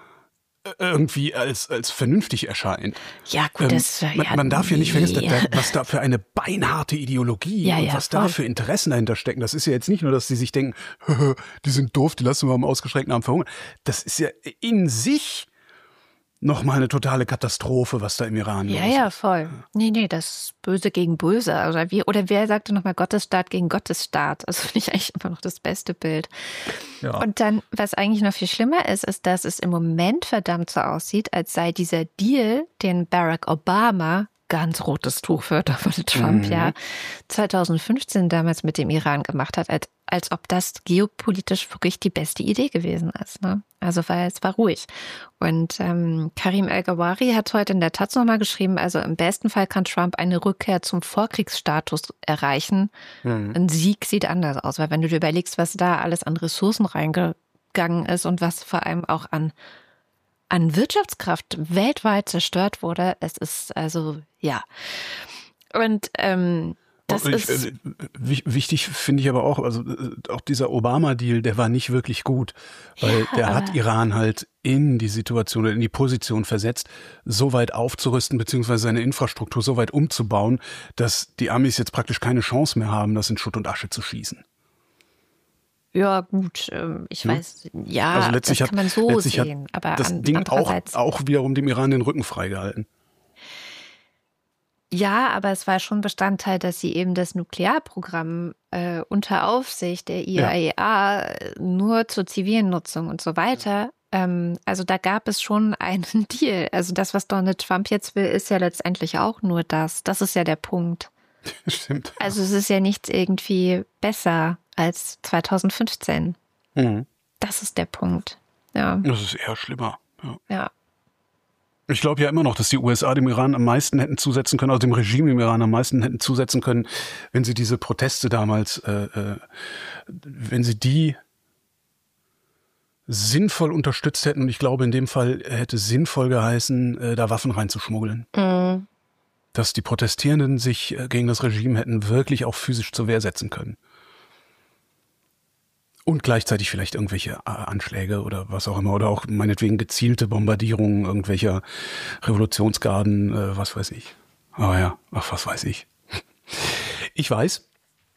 irgendwie als, als vernünftig erscheint. Ja, gut, das ähm, man, ja, man darf ja nicht vergessen, ja. was da für eine beinharte Ideologie ja, und ja, was voll. da für Interessen dahinter stecken. Das ist ja jetzt nicht nur, dass die sich denken, die sind doof, die lassen wir am ausgeschränkten Arm verhungern. Das ist ja in sich nochmal eine totale Katastrophe, was da im Iran los Ja, ist. ja, voll. Nee, nee, das ist Böse gegen Böse. Oder, wie, oder wer sagte nochmal Gottesstaat gegen Gottesstaat? Also finde ich eigentlich immer noch das beste Bild. Ja. Und dann, was eigentlich noch viel schlimmer ist, ist, dass es im Moment verdammt so aussieht, als sei dieser Deal, den Barack Obama, ganz rotes Tuch für Donald Trump, mhm. ja, zwanzig fünfzehn damals mit dem Iran gemacht hat, als, als ob das geopolitisch wirklich die beste Idee gewesen ist. Ne? Also weil es war ruhig. Und ähm, Karim El-Gawari hat heute in der Taz nochmal geschrieben, also im besten Fall kann Trump eine Rückkehr zum Vorkriegsstatus erreichen. Mhm. Ein Sieg sieht anders aus, weil wenn du dir überlegst, was da alles an Ressourcen reingegangen ist und was vor allem auch an an Wirtschaftskraft weltweit zerstört wurde. Es ist also, ja. Und ähm, das ich, ist... Äh, wichtig finde ich aber auch, also auch dieser Obama-Deal, der war nicht wirklich gut, weil ja, der hat Iran halt in die Situation oder in die Position versetzt, so weit aufzurüsten, beziehungsweise seine Infrastruktur so weit umzubauen, dass die Amis jetzt praktisch keine Chance mehr haben, das in Schutt und Asche zu schießen. Ja, gut, ich weiß, hm? ja, also letztlich das kann man so hat, letztlich sehen. Hat aber das an, Ding auch, auch wiederum dem Iran den Rücken freigehalten. Ja, aber es war schon Bestandteil, dass sie eben das Nuklearprogramm äh, unter Aufsicht der I A E A ja. nur zur zivilen Nutzung und so weiter. Ähm, also da gab es schon einen Deal. Also das, was Donald Trump jetzt will, ist ja letztendlich auch nur das. Das ist ja der Punkt. Stimmt. Also es ist ja nichts irgendwie besser als zweitausendfünfzehn. Mhm. Das ist der Punkt. Ja. Das ist eher schlimmer. Ja. Ja. Ich glaube ja immer noch, dass die U S A dem Iran am meisten hätten zusetzen können, also dem Regime im Iran am meisten hätten zusetzen können, wenn sie diese Proteste damals, äh, äh, wenn sie die sinnvoll unterstützt hätten. Und ich glaube, in dem Fall hätte sinnvoll geheißen, äh, da Waffen reinzuschmuggeln. Mhm. Dass die Protestierenden sich äh, gegen das Regime hätten wirklich auch physisch zur Wehr setzen können. Und gleichzeitig vielleicht irgendwelche äh, Anschläge oder was auch immer. Oder auch meinetwegen gezielte Bombardierungen irgendwelcher Revolutionsgarden, äh, was weiß ich. Aber ja, ach, was weiß ich. Ich weiß,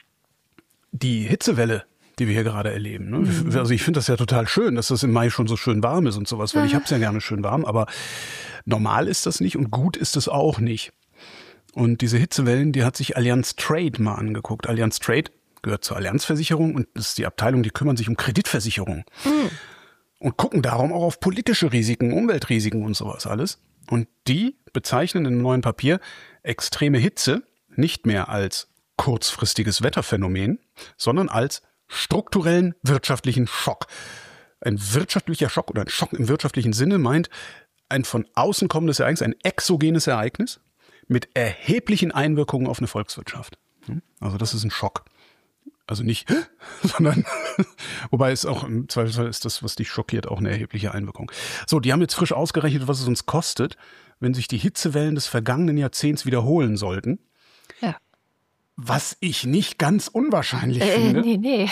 die Hitzewelle, die wir hier gerade erleben. Ne? Mhm. Also ich finde das ja total schön, dass das im Mai schon so schön warm ist und sowas, weil ich habe es ja gerne schön warm, aber normal ist das nicht und gut ist es auch nicht. Und diese Hitzewellen, die hat sich Allianz Trade mal angeguckt. Allianz Trade gehört zur Allianzversicherung und das ist die Abteilung, die kümmern sich um Kreditversicherung. Mhm. Und gucken darum auch auf politische Risiken, Umweltrisiken und sowas alles. Und die bezeichnen in einem neuen Papier extreme Hitze nicht mehr als kurzfristiges Wetterphänomen, sondern als strukturellen wirtschaftlichen Schock. Ein wirtschaftlicher Schock oder ein Schock im wirtschaftlichen Sinne meint ein von außen kommendes Ereignis, ein exogenes Ereignis mit erheblichen Einwirkungen auf eine Volkswirtschaft. Also das ist ein Schock. Also nicht, sondern, wobei es auch im Zweifelsfall ist das, was dich schockiert, auch eine erhebliche Einwirkung. So, die haben jetzt frisch ausgerechnet, was es uns kostet, wenn sich die Hitzewellen des vergangenen Jahrzehnts wiederholen sollten. Ja. Was ich nicht ganz unwahrscheinlich äh, finde. Nee, nee.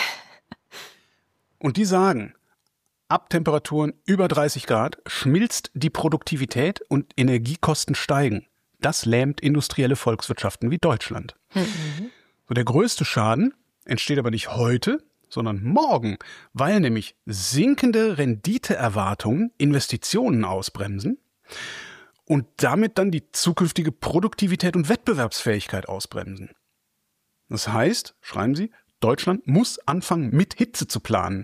Und die sagen, ab Temperaturen über dreißig Grad schmilzt die Produktivität und Energiekosten steigen. Das lähmt industrielle Volkswirtschaften wie Deutschland. Mhm. So, der größte Schaden entsteht aber nicht heute, sondern morgen, weil nämlich sinkende Renditeerwartungen Investitionen ausbremsen und damit dann die zukünftige Produktivität und Wettbewerbsfähigkeit ausbremsen. Das heißt, schreiben Sie, Deutschland muss anfangen, mit Hitze zu planen.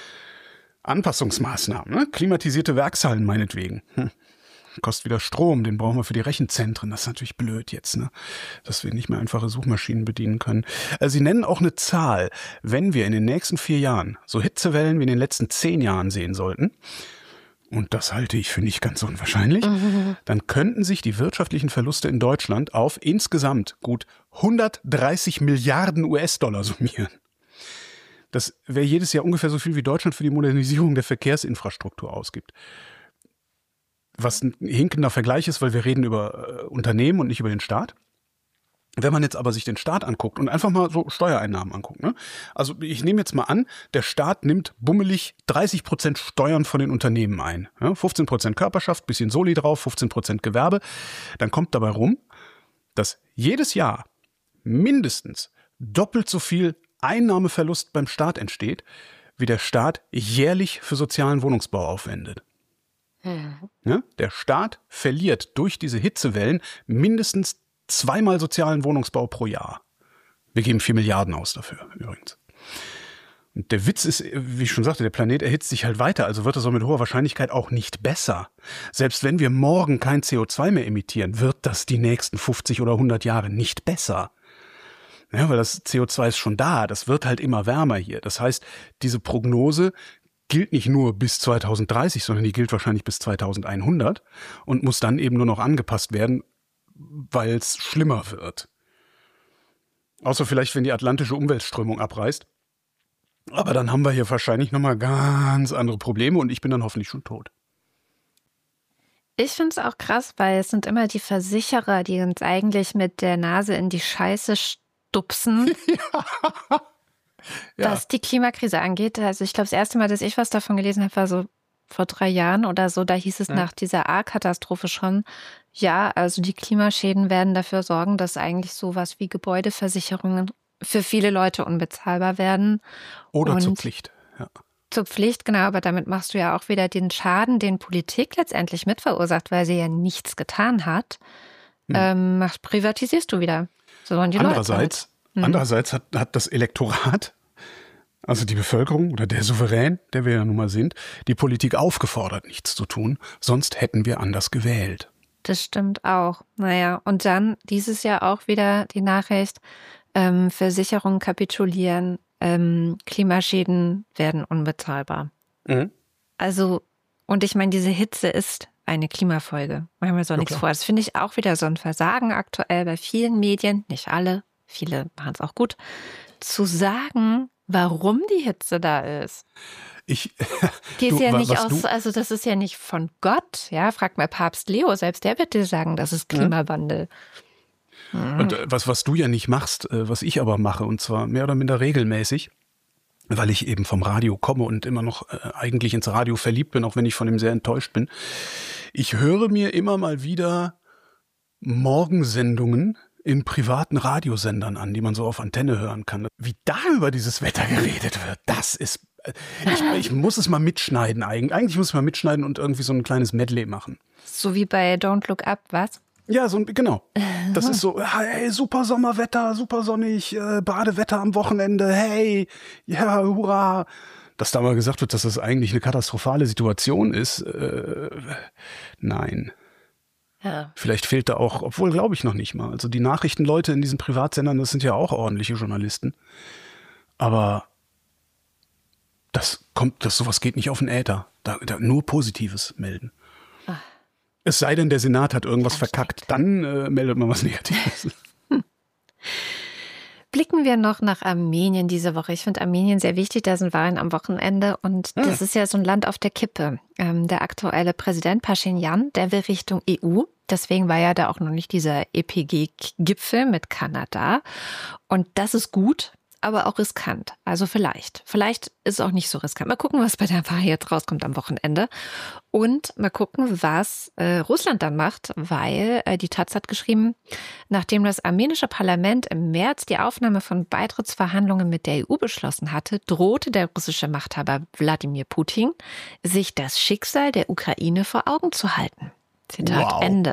Anpassungsmaßnahmen, ne? Klimatisierte Werkshallen meinetwegen. Hm. Kostet wieder Strom, den brauchen wir für die Rechenzentren. Das ist natürlich blöd jetzt, ne? Dass wir nicht mehr einfache Suchmaschinen bedienen können. Also Sie nennen auch eine Zahl. Wenn wir in den nächsten vier Jahren so Hitzewellen wie in den letzten zehn Jahren sehen sollten, und das halte ich für nicht ganz unwahrscheinlich, mhm. dann könnten sich die wirtschaftlichen Verluste in Deutschland auf insgesamt gut hundertdreißig Milliarden U S-Dollar summieren. Das wäre jedes Jahr ungefähr so viel, wie Deutschland für die Modernisierung der Verkehrsinfrastruktur ausgibt. Was ein hinkender Vergleich ist, weil wir reden über äh, Unternehmen und nicht über den Staat. Wenn man jetzt aber sich den Staat anguckt und einfach mal so Steuereinnahmen anguckt, ne? Also ich nehme jetzt mal an, der Staat nimmt bummelig dreißig Prozent Steuern von den Unternehmen ein. Ja? fünfzehn Prozent Körperschaft, bisschen Soli drauf, fünfzehn Prozent Gewerbe. Dann kommt dabei rum, dass jedes Jahr mindestens doppelt so viel Einnahmeverlust beim Staat entsteht, wie der Staat jährlich für sozialen Wohnungsbau aufwendet. Mhm. Ja? Der Staat verliert durch diese Hitzewellen mindestens zweimal sozialen Wohnungsbau pro Jahr. Wir geben vier Milliarden aus dafür, übrigens. Und der Witz ist, wie ich schon sagte, der Planet erhitzt sich halt weiter, also wird es auch mit hoher Wahrscheinlichkeit auch nicht besser. Selbst wenn wir morgen kein C O zwei mehr emittieren, wird das die nächsten fünfzig oder hundert Jahre nicht besser. Ja, weil das C O zwei ist schon da, das wird halt immer wärmer hier. Das heißt, diese Prognose gilt nicht nur bis zweitausenddreißig, sondern die gilt wahrscheinlich bis zweitausendeinhundert und muss dann eben nur noch angepasst werden, weil es schlimmer wird. Außer vielleicht, wenn die atlantische Umweltströmung abreißt. Aber dann haben wir hier wahrscheinlich nochmal ganz andere Probleme und ich bin dann hoffentlich schon tot. Ich finde es auch krass, weil es sind immer die Versicherer, die uns eigentlich mit der Nase in die Scheiße stupsen, ja. Ja. Was die Klimakrise angeht. Also ich glaube, das erste Mal, dass ich was davon gelesen habe, war so vor drei Jahren oder so. Da hieß es ja. nach dieser A-Katastrophe schon, ja, also die Klimaschäden werden dafür sorgen, dass eigentlich sowas wie Gebäudeversicherungen für viele Leute unbezahlbar werden. Oder Und zur Pflicht, ja. Zur Pflicht, genau, aber damit machst du ja auch wieder den Schaden, den Politik letztendlich mitverursacht, weil sie ja nichts getan hat, hm. ähm, machst, privatisierst du wieder. So sollen die Andererseits, Leute halt. hm. andererseits hat, hat das Elektorat, also die Bevölkerung oder der Souverän, der wir ja nun mal sind, die Politik aufgefordert, nichts zu tun, sonst hätten wir anders gewählt. Das stimmt auch. Naja, und dann dieses Jahr auch wieder die Nachricht, ähm, Versicherungen kapitulieren, ähm, Klimaschäden werden unbezahlbar. Mhm. Also, und ich meine, diese Hitze ist eine Klimafolge. Machen wir so ja, nichts klar. vor. Das finde ich auch wieder so ein Versagen aktuell bei vielen Medien, nicht alle, viele machen es auch gut, zu sagen, warum die Hitze da ist. Ich, die ist du, ja nicht aus, du? also das ist ja nicht von Gott, ja, frag mal Papst Leo, selbst der wird dir sagen, das ist Klimawandel. Mhm. Und was, was du ja nicht machst, was ich aber mache, und zwar mehr oder minder regelmäßig, weil ich eben vom Radio komme und immer noch äh, eigentlich ins Radio verliebt bin, auch wenn ich von ihm sehr enttäuscht bin. Ich höre mir immer mal wieder Morgensendungen in privaten Radiosendern an, die man so auf Antenne hören kann. Wie da über dieses Wetter geredet wird, das ist... Ich, ich muss es mal mitschneiden eigentlich. Eigentlich muss ich mal mitschneiden und irgendwie so ein kleines Medley machen. So wie bei Don't Look Up, was? Ja, so genau. Das ist so, hey, super Sommerwetter, super sonnig, äh, Badewetter am Wochenende, hey, ja, hurra. Dass da mal gesagt wird, dass das eigentlich eine katastrophale Situation ist, äh, nein. Ja. Vielleicht fehlt da auch, obwohl glaube ich noch nicht mal. Also die Nachrichtenleute in diesen Privatsendern, das sind ja auch ordentliche Journalisten. Aber das kommt, das sowas geht nicht auf den Äther. Da, da nur Positives melden. Ach. Es sei denn, der Senat hat irgendwas verkackt, dann äh, meldet man was Negatives. Hm. Blicken wir noch nach Armenien diese Woche. Ich finde Armenien sehr wichtig, da sind Wahlen am Wochenende und hm. das ist ja so ein Land auf der Kippe. Ähm, der aktuelle Präsident Pashinyan, der will Richtung E U. Deswegen war ja da auch noch nicht dieser E P G-Gipfel mit Kanada. Und das ist gut, aber auch riskant. Also vielleicht. Vielleicht ist es auch nicht so riskant. Mal gucken, was bei der Wahl jetzt rauskommt am Wochenende. Und mal gucken, was äh, Russland dann macht, weil äh, die Taz hat geschrieben, nachdem das armenische Parlament im März die Aufnahme von Beitrittsverhandlungen mit der E U beschlossen hatte, drohte der russische Machthaber Wladimir Putin, sich das Schicksal der Ukraine vor Augen zu halten. Zitat wow. Ende.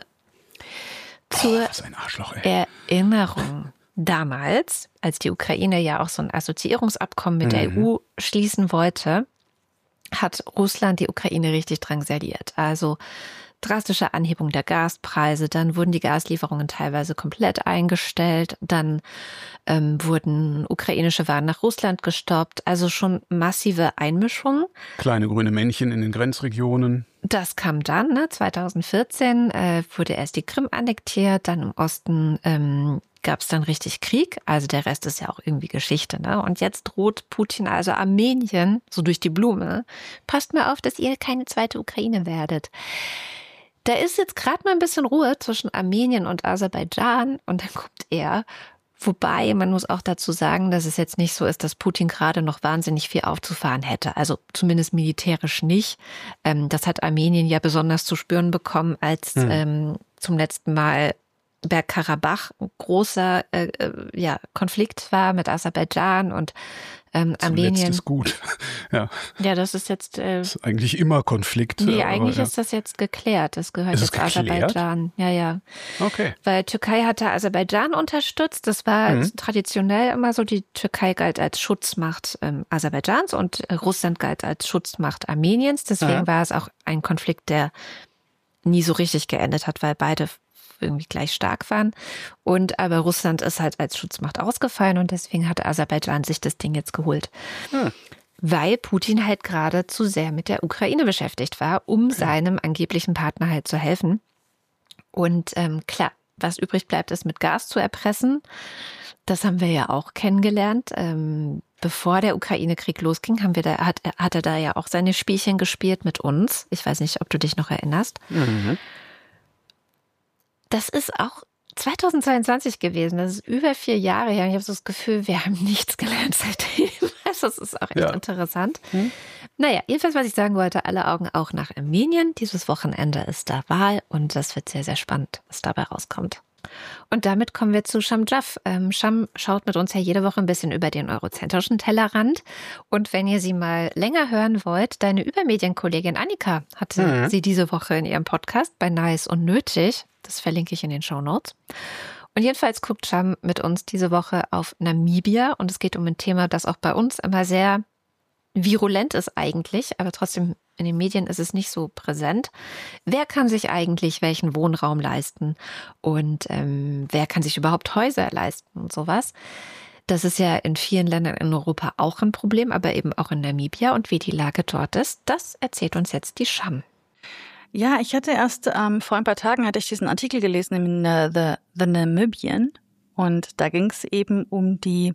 Zur oh, was ein Arschloch, ey. Erinnerung. Damals, als die Ukraine ja auch so ein Assoziierungsabkommen mit mhm. der E U schließen wollte, hat Russland die Ukraine richtig drangsaliert. Also drastische Anhebung der Gaspreise, dann wurden die Gaslieferungen teilweise komplett eingestellt, dann ähm, wurden ukrainische Waren nach Russland gestoppt, also schon massive Einmischungen. Kleine grüne Männchen in den Grenzregionen. Das kam dann, ne, zweitausendvierzehn äh, wurde erst die Krim annektiert, dann im Osten ähm, gab es dann richtig Krieg, also der Rest ist ja auch irgendwie Geschichte, ne? Und jetzt droht Putin also Armenien, so durch die Blume, passt mal auf, dass ihr keine zweite Ukraine werdet. Da ist jetzt gerade mal ein bisschen Ruhe zwischen Armenien und Aserbaidschan und dann kommt er. Wobei, man muss auch dazu sagen, dass es jetzt nicht so ist, dass Putin gerade noch wahnsinnig viel aufzufahren hätte. Also zumindest militärisch nicht. Das hat Armenien ja besonders zu spüren bekommen, als hm. ähm, zum letzten Mal Bergkarabach ein großer äh, ja, Konflikt war mit Aserbaidschan und ähm, Armenien. Zuletzt ist gut. ja. ja, das ist jetzt... Äh, das ist eigentlich immer Konflikt. Nee, eigentlich aber, ja. ist das jetzt geklärt. Das gehört jetzt Aserbaidschan. Ja, ja. Okay. Weil Türkei hatte Aserbaidschan unterstützt. Das war mhm. traditionell immer so. Die Türkei galt als Schutzmacht ähm, Aserbaidschans und äh, Russland galt als Schutzmacht Armeniens. Deswegen ja. war es auch ein Konflikt, der nie so richtig geendet hat, weil beide irgendwie gleich stark waren. Und aber Russland ist halt als Schutzmacht ausgefallen und deswegen hat Aserbaidschan sich das Ding jetzt geholt. Hm. Weil Putin halt gerade zu sehr mit der Ukraine beschäftigt war, um seinem angeblichen Partner halt zu helfen. Und ähm, klar, was übrig bleibt, ist mit Gas zu erpressen. Das haben wir ja auch kennengelernt. Ähm, bevor der Ukraine-Krieg losging, haben wir da, hat, hat er da ja auch seine Spielchen gespielt mit uns. Ich weiß nicht, ob du dich noch erinnerst. Mhm. Das ist auch zweitausendzweiundzwanzig gewesen. Das ist über vier Jahre her. Ich habe so das Gefühl, wir haben nichts gelernt seitdem. Also das ist auch echt ja. interessant. Hm. Naja, jedenfalls, was ich sagen wollte, alle Augen auch nach Armenien. Dieses Wochenende ist da Wahl und das wird sehr, sehr spannend, was dabei rauskommt. Und damit kommen wir zu Sham Jaff. Ähm, Sham schaut mit uns ja jede Woche ein bisschen über den eurozentrischen Tellerrand. Und wenn ihr sie mal länger hören wollt, deine Übermedienkollegin Annika hatte mhm. sie diese Woche in ihrem Podcast bei Nice und Nötig. Das verlinke ich in den Shownotes. Und jedenfalls guckt Sham mit uns diese Woche auf Namibia. Und es geht um ein Thema, das auch bei uns immer sehr virulent ist eigentlich, aber trotzdem in den Medien ist es nicht so präsent. Wer kann sich eigentlich welchen Wohnraum leisten und ähm, wer kann sich überhaupt Häuser leisten und sowas? Das ist ja in vielen Ländern in Europa auch ein Problem, aber eben auch in Namibia. Und wie die Lage dort ist, das erzählt uns jetzt die Sham. Ja, ich hatte erst ähm, vor ein paar Tagen hatte ich diesen Artikel gelesen in uh, The, The Namibian und da ging es eben um die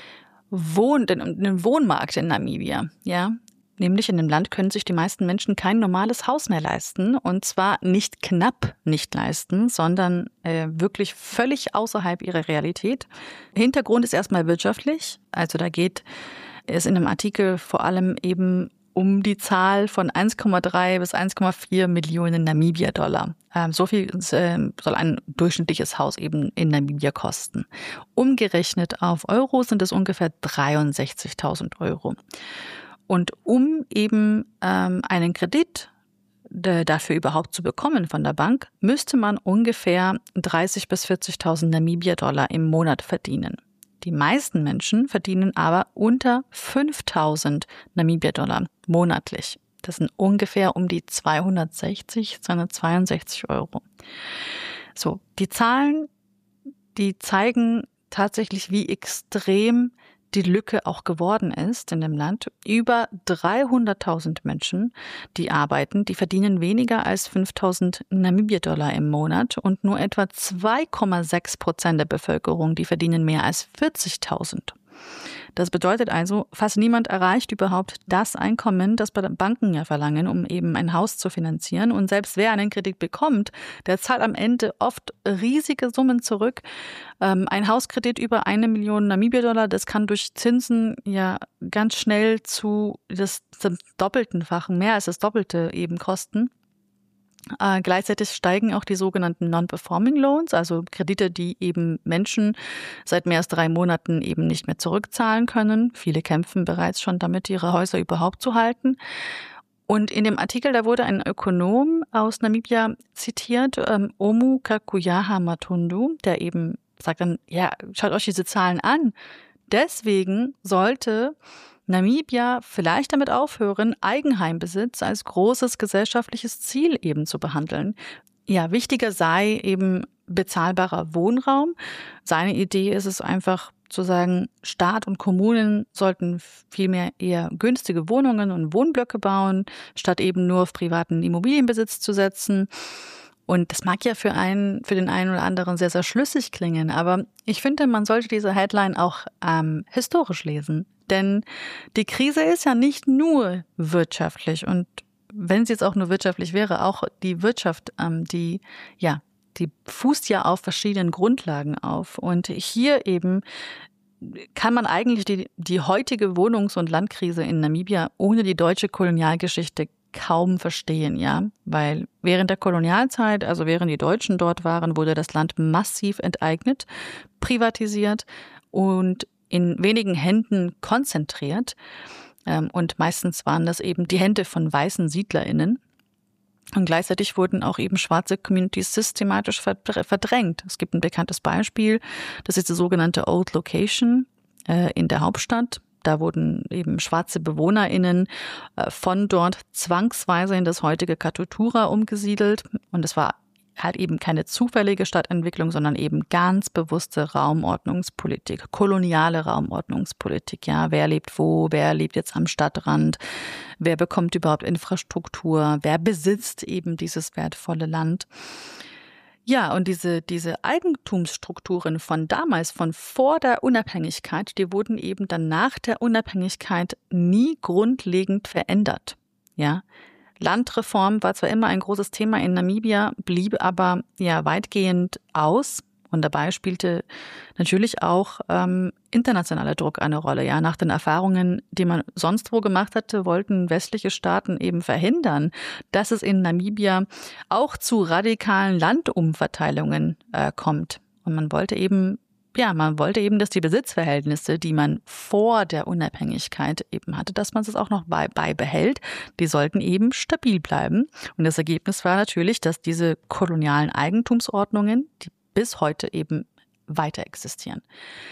Wohn, den, um den Wohnmarkt in Namibia, ja. Nämlich in dem Land können sich die meisten Menschen kein normales Haus mehr leisten und zwar nicht knapp nicht leisten, sondern äh, wirklich völlig außerhalb ihrer Realität. Hintergrund ist erstmal wirtschaftlich, also da geht es in dem Artikel vor allem eben um die Zahl von eins Komma drei bis eins Komma vier Millionen Namibia-Dollar. Ähm, so viel äh, soll ein durchschnittliches Haus eben in Namibia kosten. Umgerechnet auf Euro sind es ungefähr dreiundsechzigtausend Euro. Und um eben ähm, einen Kredit de, dafür überhaupt zu bekommen von der Bank, müsste man ungefähr dreißigtausend bis vierzigtausend Namibia-Dollar im Monat verdienen. Die meisten Menschen verdienen aber unter fünftausend Namibia-Dollar monatlich. Das sind ungefähr um die zweihundertsechzig, zweihundertzweiundsechzig Euro. So, die Zahlen, die zeigen tatsächlich, wie extrem die Lücke auch geworden ist in dem Land. Über dreihunderttausend Menschen, die arbeiten, die verdienen weniger als fünftausend Namibia-Dollar im Monat und nur etwa zwei Komma sechs Prozent der Bevölkerung, die verdienen mehr als vierzigtausend. Das bedeutet also, fast niemand erreicht überhaupt das Einkommen, das Banken ja verlangen, um eben ein Haus zu finanzieren. Und selbst wer einen Kredit bekommt, der zahlt am Ende oft riesige Summen zurück. Ein Hauskredit über eine Million Namibia-Dollar, das kann durch Zinsen ja ganz schnell zu das zum doppelten Fachen, mehr als das Doppelte eben kosten. Äh, gleichzeitig steigen auch die sogenannten Non-Performing Loans, also Kredite, die eben Menschen seit mehr als drei Monaten eben nicht mehr zurückzahlen können. Viele kämpfen bereits schon damit, ihre Häuser überhaupt zu halten. Und in dem Artikel, da wurde ein Ökonom aus Namibia zitiert, ähm, Omu Kakuyaha Matundu, der eben sagt dann, ja, schaut euch diese Zahlen an. Deswegen sollte Namibia vielleicht damit aufhören, Eigenheimbesitz als großes gesellschaftliches Ziel eben zu behandeln. Ja, wichtiger sei eben bezahlbarer Wohnraum. Seine Idee ist es einfach zu sagen, Staat und Kommunen sollten vielmehr eher günstige Wohnungen und Wohnblöcke bauen, statt eben nur auf privaten Immobilienbesitz zu setzen. Und das mag ja für einen, für den einen oder anderen sehr, sehr schlüssig klingen, aber ich finde, man sollte diese Headline auch ähm, historisch lesen. Denn die Krise ist ja nicht nur wirtschaftlich und wenn sie jetzt auch nur wirtschaftlich wäre, auch die Wirtschaft, ähm, die, ja, die fußt ja auf verschiedenen Grundlagen auf. Und hier eben kann man eigentlich die, die heutige Wohnungs- und Landkrise in Namibia ohne die deutsche Kolonialgeschichte kaum verstehen, ja, weil während der Kolonialzeit, also während die Deutschen dort waren, wurde das Land massiv enteignet, privatisiert und in wenigen Händen konzentriert. Und meistens waren das eben die Hände von weißen SiedlerInnen. Und gleichzeitig wurden auch eben schwarze Communities systematisch verdrängt. Es gibt ein bekanntes Beispiel, das ist die sogenannte Old Location in der Hauptstadt. Da wurden eben schwarze BewohnerInnen von dort zwangsweise in das heutige Katutura umgesiedelt. Und es war halt eben keine zufällige Stadtentwicklung, sondern eben ganz bewusste Raumordnungspolitik, koloniale Raumordnungspolitik. Ja, wer lebt wo, wer lebt jetzt am Stadtrand, wer bekommt überhaupt Infrastruktur, wer besitzt eben dieses wertvolle Land. Ja, und diese, diese Eigentumsstrukturen von damals, von vor der Unabhängigkeit, die wurden eben dann nach der Unabhängigkeit nie grundlegend verändert. Ja, Landreform war zwar immer ein großes Thema in Namibia, blieb aber ja weitgehend aus. Und dabei spielte natürlich auch ähm, internationaler Druck eine Rolle. Ja, nach den Erfahrungen, die man sonst wo gemacht hatte, wollten westliche Staaten eben verhindern, dass es in Namibia auch zu radikalen Landumverteilungen äh, kommt. Und man wollte eben Ja, man wollte eben, dass die Besitzverhältnisse, die man vor der Unabhängigkeit eben hatte, dass man es auch noch beibehält, die sollten eben stabil bleiben. Und das Ergebnis war natürlich, dass diese kolonialen Eigentumsordnungen, die bis heute eben weiter existieren.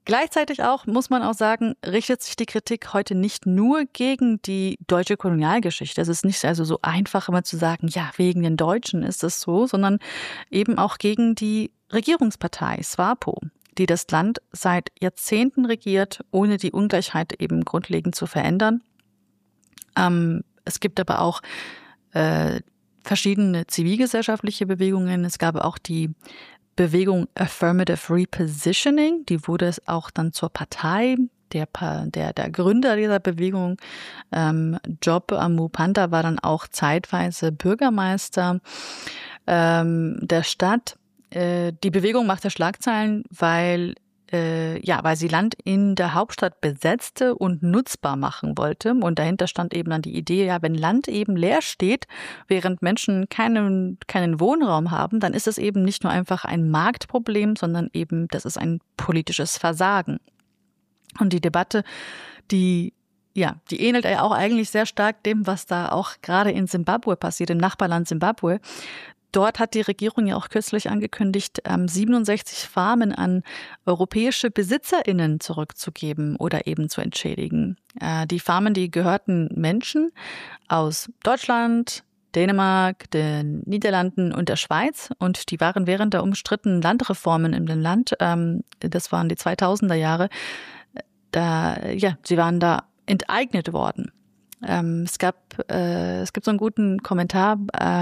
Gleichzeitig auch, muss man auch sagen, richtet sich die Kritik heute nicht nur gegen die deutsche Kolonialgeschichte. Es ist nicht also so einfach immer zu sagen, ja, wegen den Deutschen ist es so, sondern eben auch gegen die Regierungspartei SWAPO, die das Land seit Jahrzehnten regiert, ohne die Ungleichheit eben grundlegend zu verändern. Ähm, es gibt aber auch äh, verschiedene zivilgesellschaftliche Bewegungen. Es gab auch die Bewegung Affirmative Repositioning, die wurde auch dann zur Partei. Der, der, der Gründer dieser Bewegung, ähm, Job Amupanta, war dann auch zeitweise Bürgermeister ähm, der Stadt. Äh, die Bewegung machte Schlagzeilen, weil äh, ja, weil sie Land in der Hauptstadt besetzte und nutzbar machen wollte. Und dahinter stand eben dann die Idee, ja, wenn Land eben leer steht, während Menschen keinen, keinen Wohnraum haben, dann ist es eben nicht nur einfach ein Marktproblem, sondern eben, das ist ein politisches Versagen. Und die Debatte, die, ja, die ähnelt ja auch eigentlich sehr stark dem, was da auch gerade in Simbabwe passiert, im Nachbarland Simbabwe. Dort hat die Regierung ja auch kürzlich angekündigt, siebenundsechzig Farmen an europäische BesitzerInnen zurückzugeben oder eben zu entschädigen. Die Farmen, die gehörten Menschen aus Deutschland, Dänemark, den Niederlanden und der Schweiz, und die waren während der umstrittenen Landreformen in dem Land, das waren die zweitausender Jahre, da, ja, sie waren da enteignet worden. Es gab, es gibt so einen guten Kommentar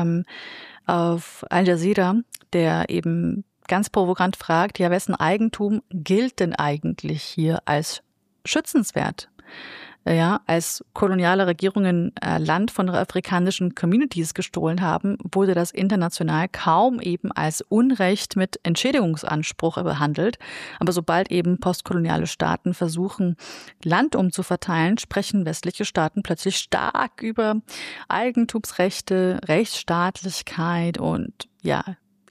auf Al Jazeera, der eben ganz provokant fragt, ja, wessen Eigentum gilt denn eigentlich hier als schützenswert? Ja, als koloniale Regierungen äh, Land von afrikanischen Communities gestohlen haben, wurde das international kaum eben als Unrecht mit Entschädigungsanspruch behandelt. Aber sobald eben postkoloniale Staaten versuchen, Land umzuverteilen, sprechen westliche Staaten plötzlich stark über Eigentumsrechte, Rechtsstaatlichkeit und ja,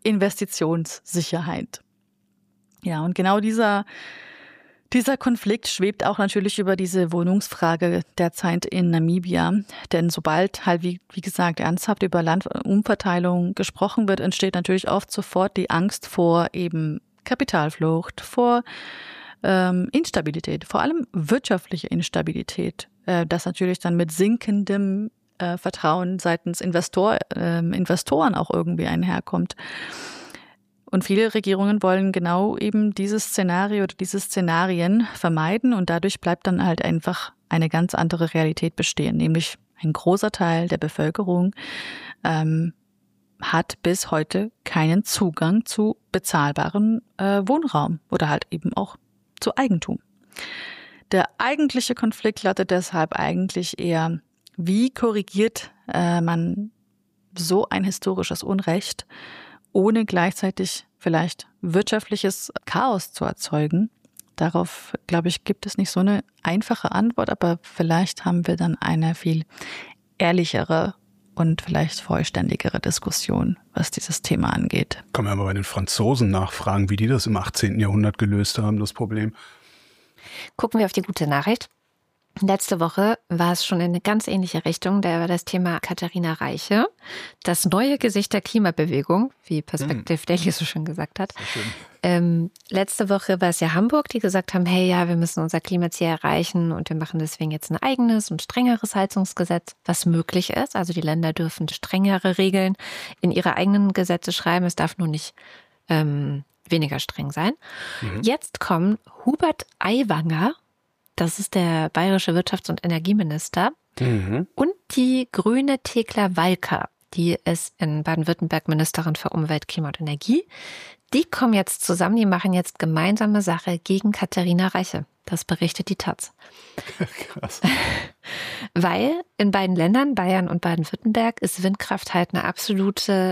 Investitionssicherheit. Ja, und genau dieser Dieser Konflikt schwebt auch natürlich über diese Wohnungsfrage derzeit in Namibia. Denn sobald halt, wie, wie gesagt, ernsthaft über Landumverteilung gesprochen wird, entsteht natürlich oft sofort die Angst vor eben Kapitalflucht, vor ähm, Instabilität, vor allem wirtschaftliche Instabilität, äh, das natürlich dann mit sinkendem äh, Vertrauen seitens Investor, äh, Investoren auch irgendwie einherkommt. Und viele Regierungen wollen genau eben dieses Szenario oder diese Szenarien vermeiden, und dadurch bleibt dann halt einfach eine ganz andere Realität bestehen, nämlich ein großer Teil der Bevölkerung ähm, hat bis heute keinen Zugang zu bezahlbarem äh, Wohnraum oder halt eben auch zu Eigentum. Der eigentliche Konflikt lautet deshalb eigentlich eher, wie korrigiert äh, man so ein historisches Unrecht, ohne gleichzeitig vielleicht wirtschaftliches Chaos zu erzeugen. Darauf, glaube ich, gibt es nicht so eine einfache Antwort, aber vielleicht haben wir dann eine viel ehrlichere und vielleicht vollständigere Diskussion, was dieses Thema angeht. Kann man aber bei den Franzosen nachfragen, wie die das im achtzehnten Jahrhundert gelöst haben, das Problem. Gucken wir auf die gute Nachricht. Letzte Woche war es schon in eine ganz ähnliche Richtung. Da war das Thema Katharina Reiche, das neue Gesicht der Klimabewegung, wie Perspective Daily so schön gesagt hat. Ähm, letzte Woche war es ja Hamburg, die gesagt haben, hey, ja, wir müssen unser Klimaziel erreichen und wir machen deswegen jetzt ein eigenes und strengeres Heizungsgesetz, was möglich ist. Also die Länder dürfen strengere Regeln in ihre eigenen Gesetze schreiben. Es darf nur nicht ähm, weniger streng sein. Mhm. Jetzt kommen Hubert Aiwanger, das ist der bayerische Wirtschafts- und Energieminister, mhm. und die grüne Thekla Walker, die ist in Baden-Württemberg Ministerin für Umwelt, Klima und Energie. Die kommen jetzt zusammen, die machen jetzt gemeinsame Sache gegen Katharina Reiche. Das berichtet die Taz. Krass. Weil in beiden Ländern, Bayern und Baden-Württemberg, ist Windkraft halt eine absolute,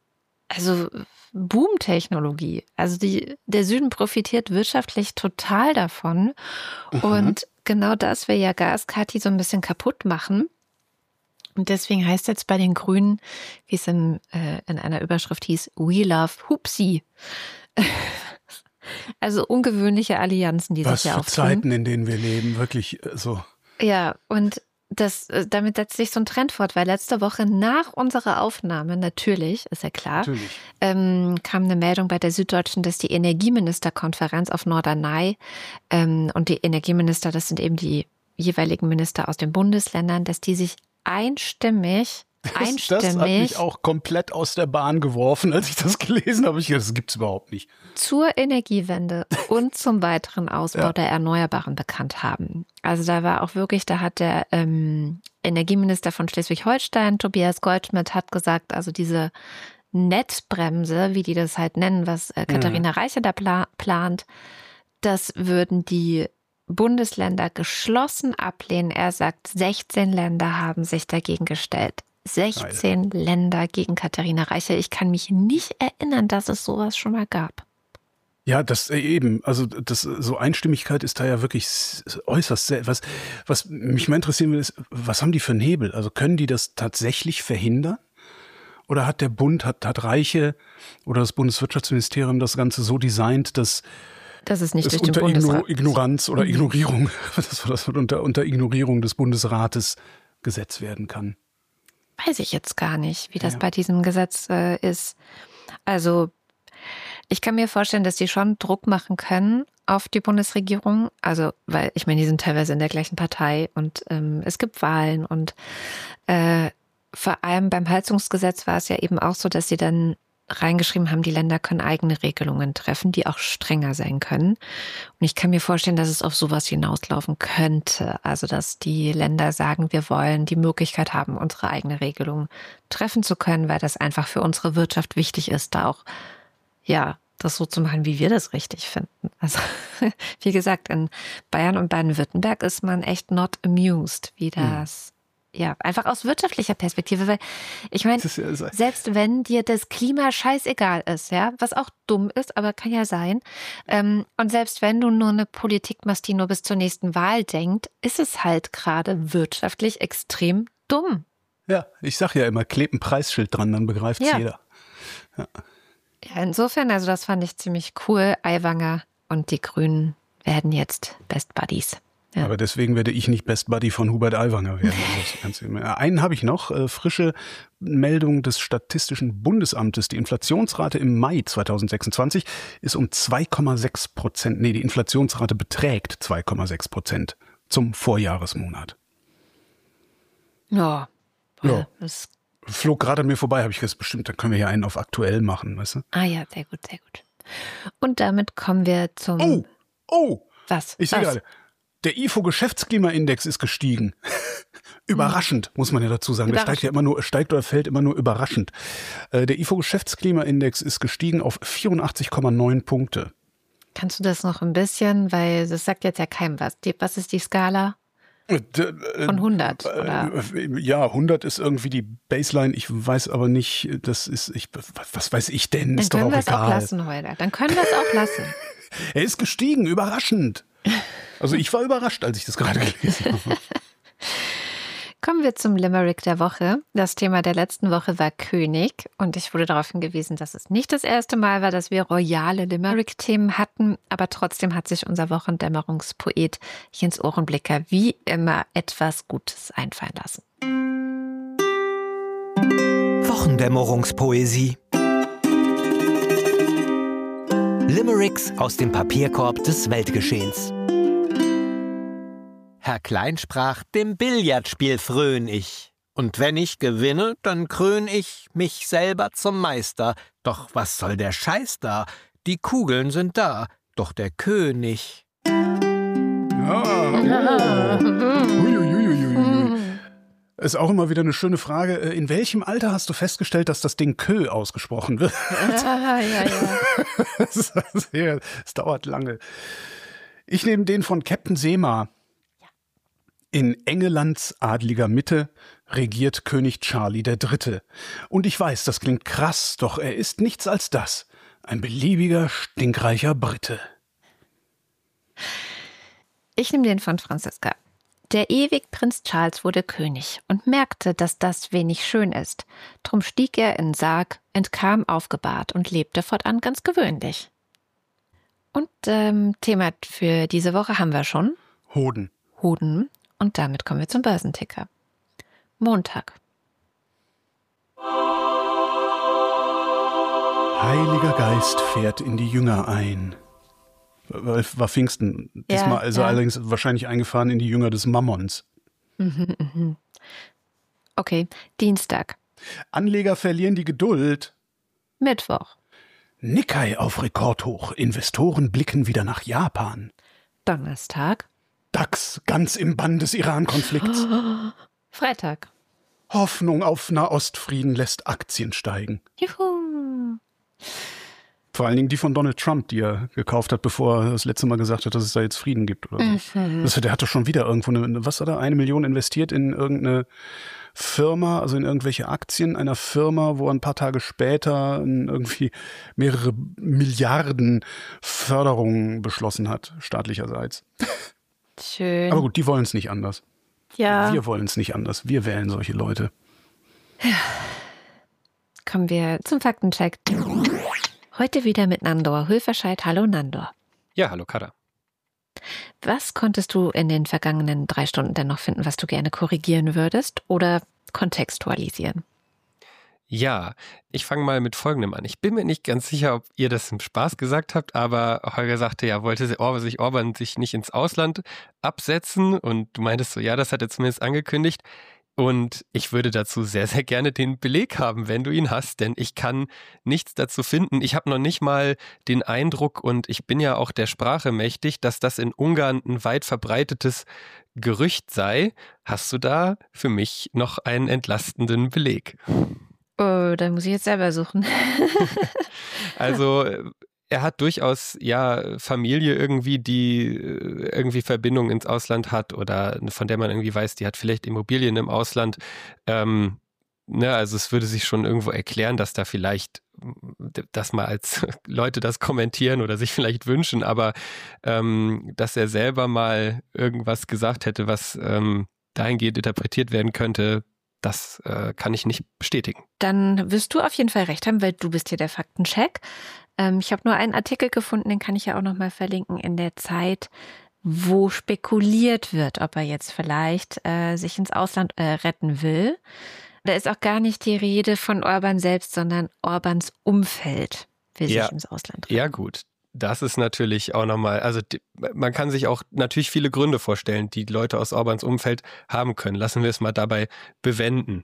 also Boom-Technologie. Also die, der Süden profitiert wirtschaftlich total davon. Mhm. Und genau das will ja Gaskati so ein bisschen kaputt machen. Und deswegen heißt jetzt bei den Grünen, wie es in, äh, in einer Überschrift hieß, We love Hupsi. Also ungewöhnliche Allianzen, die Was sich ja für auftun. Zeiten, in denen wir leben, wirklich so. Ja, und das, damit setzt sich so ein Trend fort, weil letzte Woche nach unserer Aufnahme, natürlich, ist ja klar, ähm, kam eine Meldung bei der Süddeutschen, dass die Energieministerkonferenz auf Norderney ähm, und die Energieminister, das sind eben die jeweiligen Minister aus den Bundesländern, dass die sich einstimmig Einstimmig. Das hat mich auch komplett aus der Bahn geworfen, als ich das gelesen habe. Ich dachte, das gibt's überhaupt nicht. Zur Energiewende und zum weiteren Ausbau ja. der Erneuerbaren bekannt haben. Also da war auch wirklich, da hat der ähm, Energieminister von Schleswig-Holstein, Tobias Goldschmidt, hat gesagt, also diese Netzbremse, wie die das halt nennen, was äh, Katharina mhm. Reiche da pla- plant, das würden die Bundesländer geschlossen ablehnen. Er sagt, sechzehn Länder haben sich dagegen gestellt. sechzehn Geil. Länder gegen Katharina Reiche. Ich kann mich nicht erinnern, dass es sowas schon mal gab. Ja, das eben, also das so Einstimmigkeit ist da ja wirklich äußerst sehr, was was mich mal interessieren will, ist, was haben die für einen Hebel? Also können die das tatsächlich verhindern? Oder hat der Bund, hat hat Reiche oder das Bundeswirtschaftsministerium das Ganze so designt, dass das ist nicht das durch unter den Bundesrat. Ignoranz oder Ignorierung, das, das unter unter Ignorierung des Bundesrates gesetzt werden kann? Weiß ich jetzt gar nicht, wie das ja. bei diesem Gesetz äh, ist. Also ich kann mir vorstellen, dass die schon Druck machen können auf die Bundesregierung. Also, weil ich meine, die sind teilweise in der gleichen Partei und ähm, es gibt Wahlen und äh, vor allem beim Heizungsgesetz war es ja eben auch so, dass sie dann reingeschrieben haben, die Länder können eigene Regelungen treffen, die auch strenger sein können. Und ich kann mir vorstellen, dass es auf sowas hinauslaufen könnte. Also, dass die Länder sagen, wir wollen die Möglichkeit haben, unsere eigene Regelung treffen zu können, weil das einfach für unsere Wirtschaft wichtig ist, da auch, ja, das so zu machen, wie wir das richtig finden. Also, wie gesagt, in Bayern und Baden-Württemberg ist man echt not amused, wie das Ja, einfach aus wirtschaftlicher Perspektive, weil ich meine, ja so. Selbst wenn dir das Klima scheißegal ist, ja, was auch dumm ist, aber kann ja sein, ähm, und selbst wenn du nur eine Politik machst, die nur bis zur nächsten Wahl denkt, ist es halt gerade wirtschaftlich extrem dumm. Ja, ich sag ja immer, kleb ein Preisschild dran, dann begreift's ja. jeder. Ja. ja, insofern, also das fand ich ziemlich cool. Aiwanger und die Grünen werden jetzt Best Buddies. Ja. Aber deswegen werde ich nicht Best Buddy von Hubert Aiwanger werden. Einen habe ich noch, äh, frische Meldung des Statistischen Bundesamtes. Die Inflationsrate im Mai zweitausendsechsundzwanzig ist um zwei Komma sechs Prozent, nee, die Inflationsrate beträgt zwei Komma sechs Prozent zum Vorjahresmonat. Ja, ja. Das flog gerade an mir vorbei, habe ich gesagt, bestimmt, dann können wir hier einen auf aktuell machen, weißt du? Ah ja, sehr gut, sehr gut. Und damit kommen wir zum... Oh, oh! Was? Ich sehe gerade, der I F O-Geschäftsklimaindex ist gestiegen. Überraschend, muss man ja dazu sagen. Der steigt ja immer nur, steigt oder fällt immer nur überraschend. Der I F O-Geschäftsklimaindex ist gestiegen auf vierundachtzig Komma neun Punkte. Kannst du das noch ein bisschen, weil das sagt jetzt ja keinem was. Die, was ist die Skala? Von hundert, oder? Ja, hundert ist irgendwie die Baseline. Ich weiß aber nicht, das ist, ich, was weiß ich denn? Dann ist doch auch können wir es egal. auch lassen, Holger. Dann können wir es auch lassen. Er ist gestiegen, überraschend. Also ich war überrascht, als ich das gerade gelesen habe. Kommen wir zum Limerick der Woche. Das Thema der letzten Woche war König und ich wurde darauf hingewiesen, dass es nicht das erste Mal war, dass wir royale Limerick-Themen hatten, aber trotzdem hat sich unser Wochendämmerungspoet Jens Ohrenblicker wie immer etwas Gutes einfallen lassen. Wochendämmerungspoesie. Limericks aus dem Papierkorb des Weltgeschehens. Herr Klein sprach, dem Billardspiel fröhn ich. Und wenn ich gewinne, dann krön ich mich selber zum Meister. Doch was soll der Scheiß da? Die Kugeln sind da, doch der König. Ah, oh. Ist auch immer wieder eine schöne Frage. In welchem Alter hast du festgestellt, dass das Ding Kö ausgesprochen wird? Ja, ja, ja. Es dauert lange. Ich nehme den von Captain Seema. In Engelands adliger Mitte regiert König Charlie der Dritte. Und ich weiß, das klingt krass, doch er ist nichts als das. Ein beliebiger, stinkreicher Brite. Ich nehme den von Franziska. Der ewig Prinz Charles wurde König und merkte, dass das wenig schön ist. Drum stieg er in Sarg, entkam aufgebahrt und lebte fortan ganz gewöhnlich. Und ähm, Thema für diese Woche haben wir schon. Hoden. Hoden. Und damit kommen wir zum Börsenticker. Montag. Heiliger Geist fährt in die Jünger ein. War, war Pfingsten. Ja, Diesmal also ja. allerdings wahrscheinlich eingefahren in die Jünger des Mammons. Mhm, mhm. Okay, Dienstag. Anleger verlieren die Geduld. Mittwoch. Nikkei auf Rekordhoch. Investoren blicken wieder nach Japan. Donnerstag. DAX ganz im Bann des Iran-Konflikts. Freitag. Hoffnung auf Nahostfrieden lässt Aktien steigen. Juhu. Vor allen Dingen die von Donald Trump, die er gekauft hat, bevor er das letzte Mal gesagt hat, dass es da jetzt Frieden gibt. Oder so. Mhm. Das, der hatte schon wieder irgendwo, eine, was hat er, eine Million investiert in irgendeine Firma, also in irgendwelche Aktien einer Firma, wo er ein paar Tage später irgendwie mehrere Milliarden Förderungen beschlossen hat, staatlicherseits. Schön. Aber gut, die wollen es nicht anders. Ja. Wir wollen es nicht anders. Wir wählen solche Leute. Kommen wir zum Faktencheck. Heute wieder mit Nandor Hülferscheid. Hallo Nandor. Ja, hallo Kada. Was konntest du in den vergangenen drei Stunden denn noch finden, was du gerne korrigieren würdest oder kontextualisieren? Ja, ich fange mal mit Folgendem an. Ich bin mir nicht ganz sicher, ob ihr das im Spaß gesagt habt, aber Holger sagte ja, wollte sich Orban sich nicht ins Ausland absetzen und du meintest so, ja, das hat er zumindest angekündigt. Und ich würde dazu sehr, sehr gerne den Beleg haben, wenn du ihn hast, denn ich kann nichts dazu finden. Ich habe noch nicht mal den Eindruck, und ich bin ja auch der Sprache mächtig, dass das in Ungarn ein weit verbreitetes Gerücht sei. Hast du da für mich noch einen entlastenden Beleg? Oh, da muss ich jetzt selber suchen. Also er hat durchaus ja Familie irgendwie, die irgendwie Verbindungen ins Ausland hat oder von der man irgendwie weiß, die hat vielleicht Immobilien im Ausland. Ähm, ne, also es würde sich schon irgendwo erklären, dass da vielleicht das mal als Leute das kommentieren oder sich vielleicht wünschen, aber ähm, dass er selber mal irgendwas gesagt hätte, was ähm, dahingehend interpretiert werden könnte, das äh, kann ich nicht bestätigen. Dann wirst du auf jeden Fall recht haben, weil du bist hier der Faktencheck. Ähm, ich habe nur einen Artikel gefunden, den kann ich ja auch nochmal verlinken, in der Zeit, wo spekuliert wird, ob er jetzt vielleicht äh, sich ins Ausland äh, retten will. Da ist auch gar nicht die Rede von Orban selbst, sondern Orbans Umfeld will Ja. sich ins Ausland retten. Ja gut, das ist natürlich auch nochmal, also die, man kann sich auch natürlich viele Gründe vorstellen, die Leute aus Orbans Umfeld haben können. Lassen wir es mal dabei bewenden.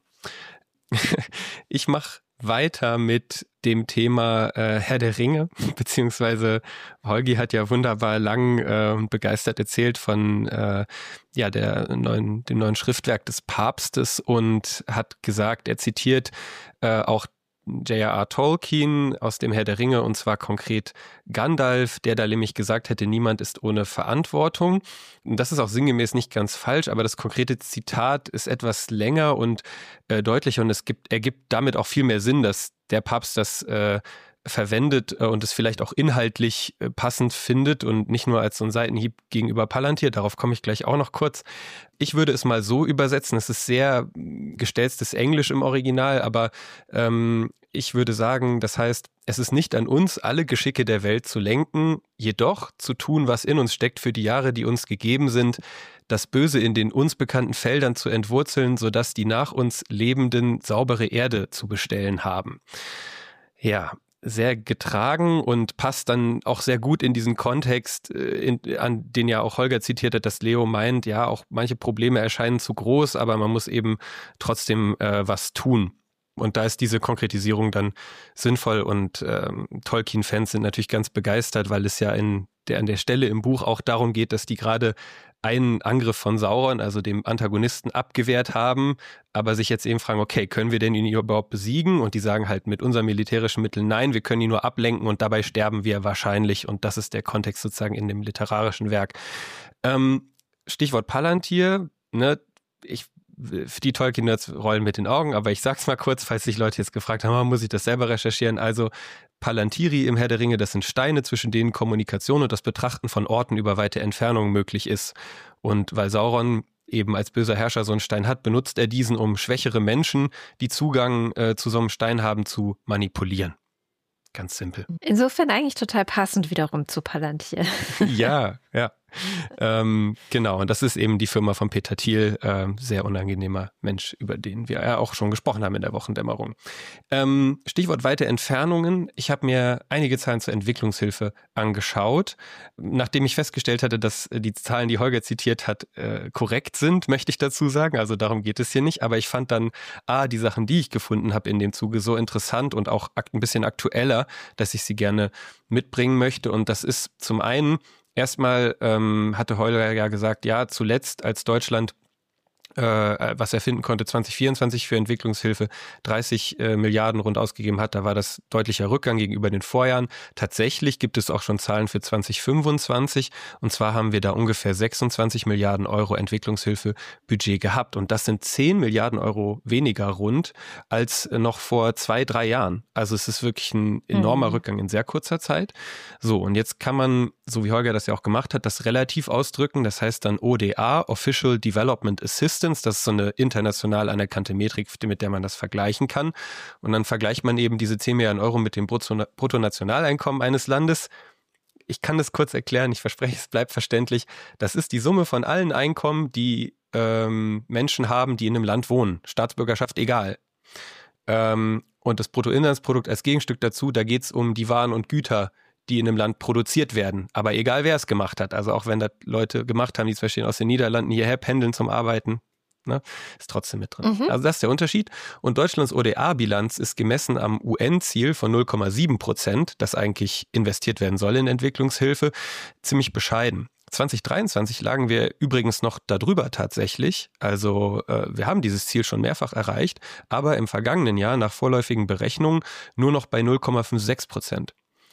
Ich mache weiter mit dem Thema äh, Herr der Ringe, beziehungsweise Holgi hat ja wunderbar lang äh, und begeistert erzählt von äh, ja, der neuen, dem neuen Schriftwerk des Papstes und hat gesagt, er zitiert äh, auch J R R. Tolkien aus dem Herr der Ringe, und zwar konkret Gandalf, der da nämlich gesagt hätte, niemand ist ohne Verantwortung. Und das ist auch sinngemäß nicht ganz falsch, aber das konkrete Zitat ist etwas länger und äh, deutlicher und es gibt, ergibt damit auch viel mehr Sinn, dass der Papst das äh, verwendet äh, und es vielleicht auch inhaltlich äh, passend findet und nicht nur als so ein Seitenhieb gegenüber Palantir. Darauf komme ich gleich auch noch kurz. Ich würde es mal so übersetzen, es ist sehr gestelztes Englisch im Original, aber ähm, ich würde sagen, das heißt, es ist nicht an uns, alle Geschicke der Welt zu lenken, jedoch zu tun, was in uns steckt für die Jahre, die uns gegeben sind, das Böse in den uns bekannten Feldern zu entwurzeln, sodass die nach uns Lebenden saubere Erde zu bestellen haben. Ja, sehr getragen und passt dann auch sehr gut in diesen Kontext, in, an den ja auch Holger zitiert hat, dass Leo meint, ja, auch manche Probleme erscheinen zu groß, aber man muss eben trotzdem äh, was tun. Und da ist diese Konkretisierung dann sinnvoll und ähm, Tolkien-Fans sind natürlich ganz begeistert, weil es ja in der, an der Stelle im Buch auch darum geht, dass die gerade einen Angriff von Sauron, also dem Antagonisten, abgewehrt haben, aber sich jetzt eben fragen, okay, können wir denn ihn überhaupt besiegen? Und die sagen halt mit unseren militärischen Mitteln nein, wir können ihn nur ablenken und dabei sterben wir wahrscheinlich. Und das ist der Kontext sozusagen in dem literarischen Werk. Ähm, Stichwort Palantir, ne, ich die Tolkien-Nerds rollen mit den Augen, aber ich sag's mal kurz, falls sich Leute jetzt gefragt haben, muss ich das selber recherchieren? Also Palantiri im Herr der Ringe, das sind Steine, zwischen denen Kommunikation und das Betrachten von Orten über weite Entfernungen möglich ist. Und weil Sauron eben als böser Herrscher so einen Stein hat, benutzt er diesen, um schwächere Menschen, die Zugang äh, zu so einem Stein haben, zu manipulieren. Ganz simpel. Insofern eigentlich total passend wiederum zu Palantir. Ja, ja. ähm, genau, und das ist eben die Firma von Peter Thiel, äh, sehr unangenehmer Mensch, über den wir ja auch schon gesprochen haben in der Wochendämmerung. Ähm, Stichwort weite Entfernungen. Ich habe mir einige Zahlen zur Entwicklungshilfe angeschaut. Nachdem ich festgestellt hatte, dass die Zahlen, die Holger zitiert hat, äh, korrekt sind, möchte ich dazu sagen. Also darum geht es hier nicht. Aber ich fand dann, ah, die Sachen, die ich gefunden habe in dem Zuge, so interessant und auch ein bisschen aktueller, dass ich sie gerne mitbringen möchte. Und das ist zum einen, erstmal ähm, hatte Holger ja gesagt, ja, zuletzt als Deutschland äh, was er finden konnte, zwanzig vierundzwanzig für Entwicklungshilfe dreißig äh, Milliarden rund ausgegeben hat. Da war das deutlicher Rückgang gegenüber den Vorjahren. Tatsächlich gibt es auch schon Zahlen für zwanzig fünfundzwanzig. Und zwar haben wir da ungefähr sechsundzwanzig Milliarden Euro Entwicklungshilfebudget gehabt. Und das sind zehn Milliarden Euro weniger rund als noch vor zwei, drei Jahren. Also es ist wirklich ein enormer mhm. Rückgang in sehr kurzer Zeit. So, und jetzt kann man, so wie Holger das ja auch gemacht hat, das relativ ausdrücken. Das heißt dann O D A, Official Development Assistance. Das ist so eine international anerkannte Metrik, mit der man das vergleichen kann. Und dann vergleicht man eben diese zehn Milliarden Euro mit dem Bruttonationaleinkommen eines Landes. Ich kann das kurz erklären, ich verspreche, es bleibt verständlich. Das ist die Summe von allen Einkommen, die ähm, Menschen haben, die in einem Land wohnen. Staatsbürgerschaft egal. Ähm, und das Bruttoinlandsprodukt als Gegenstück dazu, da geht es um die Waren und Güter, die in einem Land produziert werden. Aber egal, wer es gemacht hat. Also auch wenn das Leute gemacht haben, die zum Beispiel aus den Niederlanden hierher pendeln zum Arbeiten, ne, ist trotzdem mit drin. Mhm. Also das ist der Unterschied. Und Deutschlands O D A-Bilanz ist gemessen am U N-Ziel von null Komma sieben Prozent, das eigentlich investiert werden soll in Entwicklungshilfe, ziemlich bescheiden. zwanzig dreiundzwanzig lagen wir übrigens noch darüber tatsächlich. Also äh, wir haben dieses Ziel schon mehrfach erreicht, aber im vergangenen Jahr nach vorläufigen Berechnungen nur noch bei null Komma sechsundfünfzig Prozent.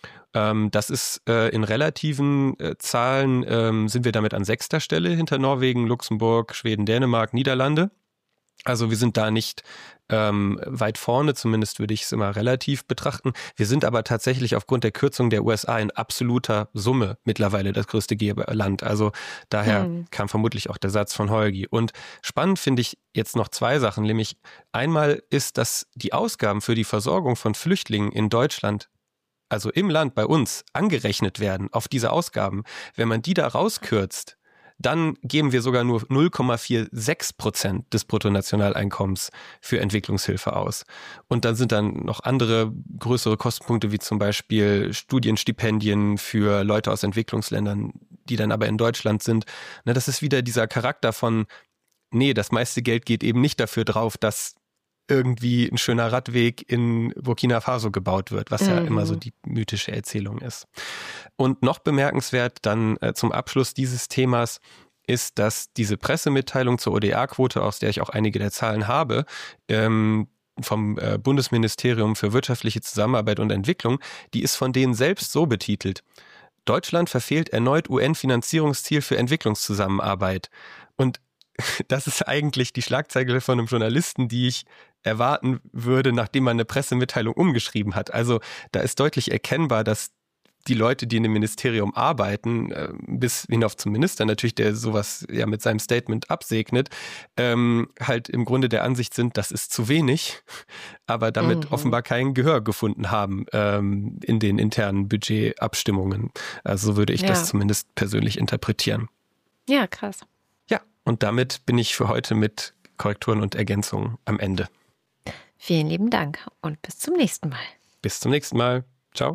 Das ist äh, in relativen äh, Zahlen ähm, sind wir damit an sechster Stelle hinter Norwegen, Luxemburg, Schweden, Dänemark, Niederlande. Also wir sind da nicht ähm, weit vorne, zumindest würde ich es immer relativ betrachten. Wir sind aber tatsächlich aufgrund der Kürzung der U S A in absoluter Summe mittlerweile das größte Geberland. Also daher hm. kam vermutlich auch der Satz von Holgi. Und spannend finde ich jetzt noch zwei Sachen, nämlich einmal ist, dass die Ausgaben für die Versorgung von Flüchtlingen in Deutschland, also im Land bei uns, angerechnet werden auf diese Ausgaben. Wenn man die da rauskürzt, dann geben wir sogar nur null Komma sechsundvierzig Prozent des Bruttonationaleinkommens für Entwicklungshilfe aus. Und dann sind dann noch andere größere Kostenpunkte, wie zum Beispiel Studienstipendien für Leute aus Entwicklungsländern, die dann aber in Deutschland sind. Na, das ist wieder dieser Charakter von, nee, das meiste Geld geht eben nicht dafür drauf, dass irgendwie ein schöner Radweg in Burkina Faso gebaut wird, was ja mhm. immer so die mythische Erzählung ist. Und noch bemerkenswert dann äh, zum Abschluss dieses Themas ist, dass diese Pressemitteilung zur O D A-Quote, aus der ich auch einige der Zahlen habe, ähm, vom äh, Bundesministerium für wirtschaftliche Zusammenarbeit und Entwicklung, die ist von denen selbst so betitelt: Deutschland verfehlt erneut U N-Finanzierungsziel für Entwicklungszusammenarbeit. Und das ist eigentlich die Schlagzeile von einem Journalisten, die ich erwarten würde, nachdem man eine Pressemitteilung umgeschrieben hat. Also da ist deutlich erkennbar, dass die Leute, die in dem Ministerium arbeiten, bis hinauf zum Minister natürlich, der sowas ja mit seinem Statement absegnet, ähm, halt im Grunde der Ansicht sind, das ist zu wenig, aber damit mhm. offenbar kein Gehör gefunden haben ähm, in den internen Budgetabstimmungen. Also so würde ich ja. das zumindest persönlich interpretieren. Ja, krass. Ja, und damit bin ich für heute mit Korrekturen und Ergänzungen am Ende. Vielen lieben Dank und bis zum nächsten Mal. Bis zum nächsten Mal. Ciao.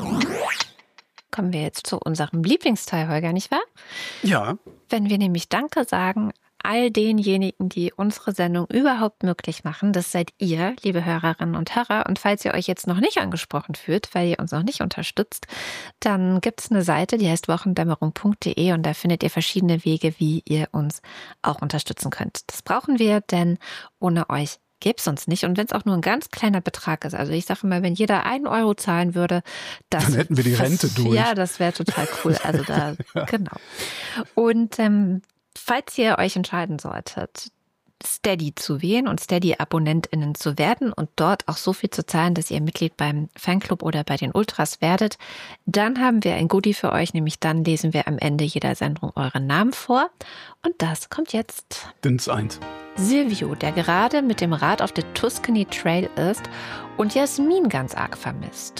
Kommen wir jetzt zu unserem Lieblingsteil, Holger, nicht wahr? Ja. Wenn wir nämlich Danke sagen all denjenigen, die unsere Sendung überhaupt möglich machen, das seid ihr, liebe Hörerinnen und Hörer. Und falls ihr euch jetzt noch nicht angesprochen fühlt, weil ihr uns noch nicht unterstützt, dann gibt es eine Seite, die heißt wochendämmerung punkt de und da findet ihr verschiedene Wege, wie ihr uns auch unterstützen könnt. Das brauchen wir, denn ohne euch gäbe es uns nicht. Und wenn es auch nur ein ganz kleiner Betrag ist, also ich sage mal, wenn jeder einen Euro zahlen würde, das, dann hätten wir die Rente das, durch. Ja, das wäre total cool. Also da, ja. genau. Und ähm, falls ihr euch entscheiden solltet, Steady zu wählen und Steady-AbonnentInnen zu werden und dort auch so viel zu zahlen, dass ihr Mitglied beim Fanclub oder bei den Ultras werdet, dann haben wir ein Goodie für euch, nämlich dann lesen wir am Ende jeder Sendung euren Namen vor. Und das kommt jetzt. Dins eins. Silvio, der gerade mit dem Rad auf der Tuscany Trail ist und Jasmin ganz arg vermisst.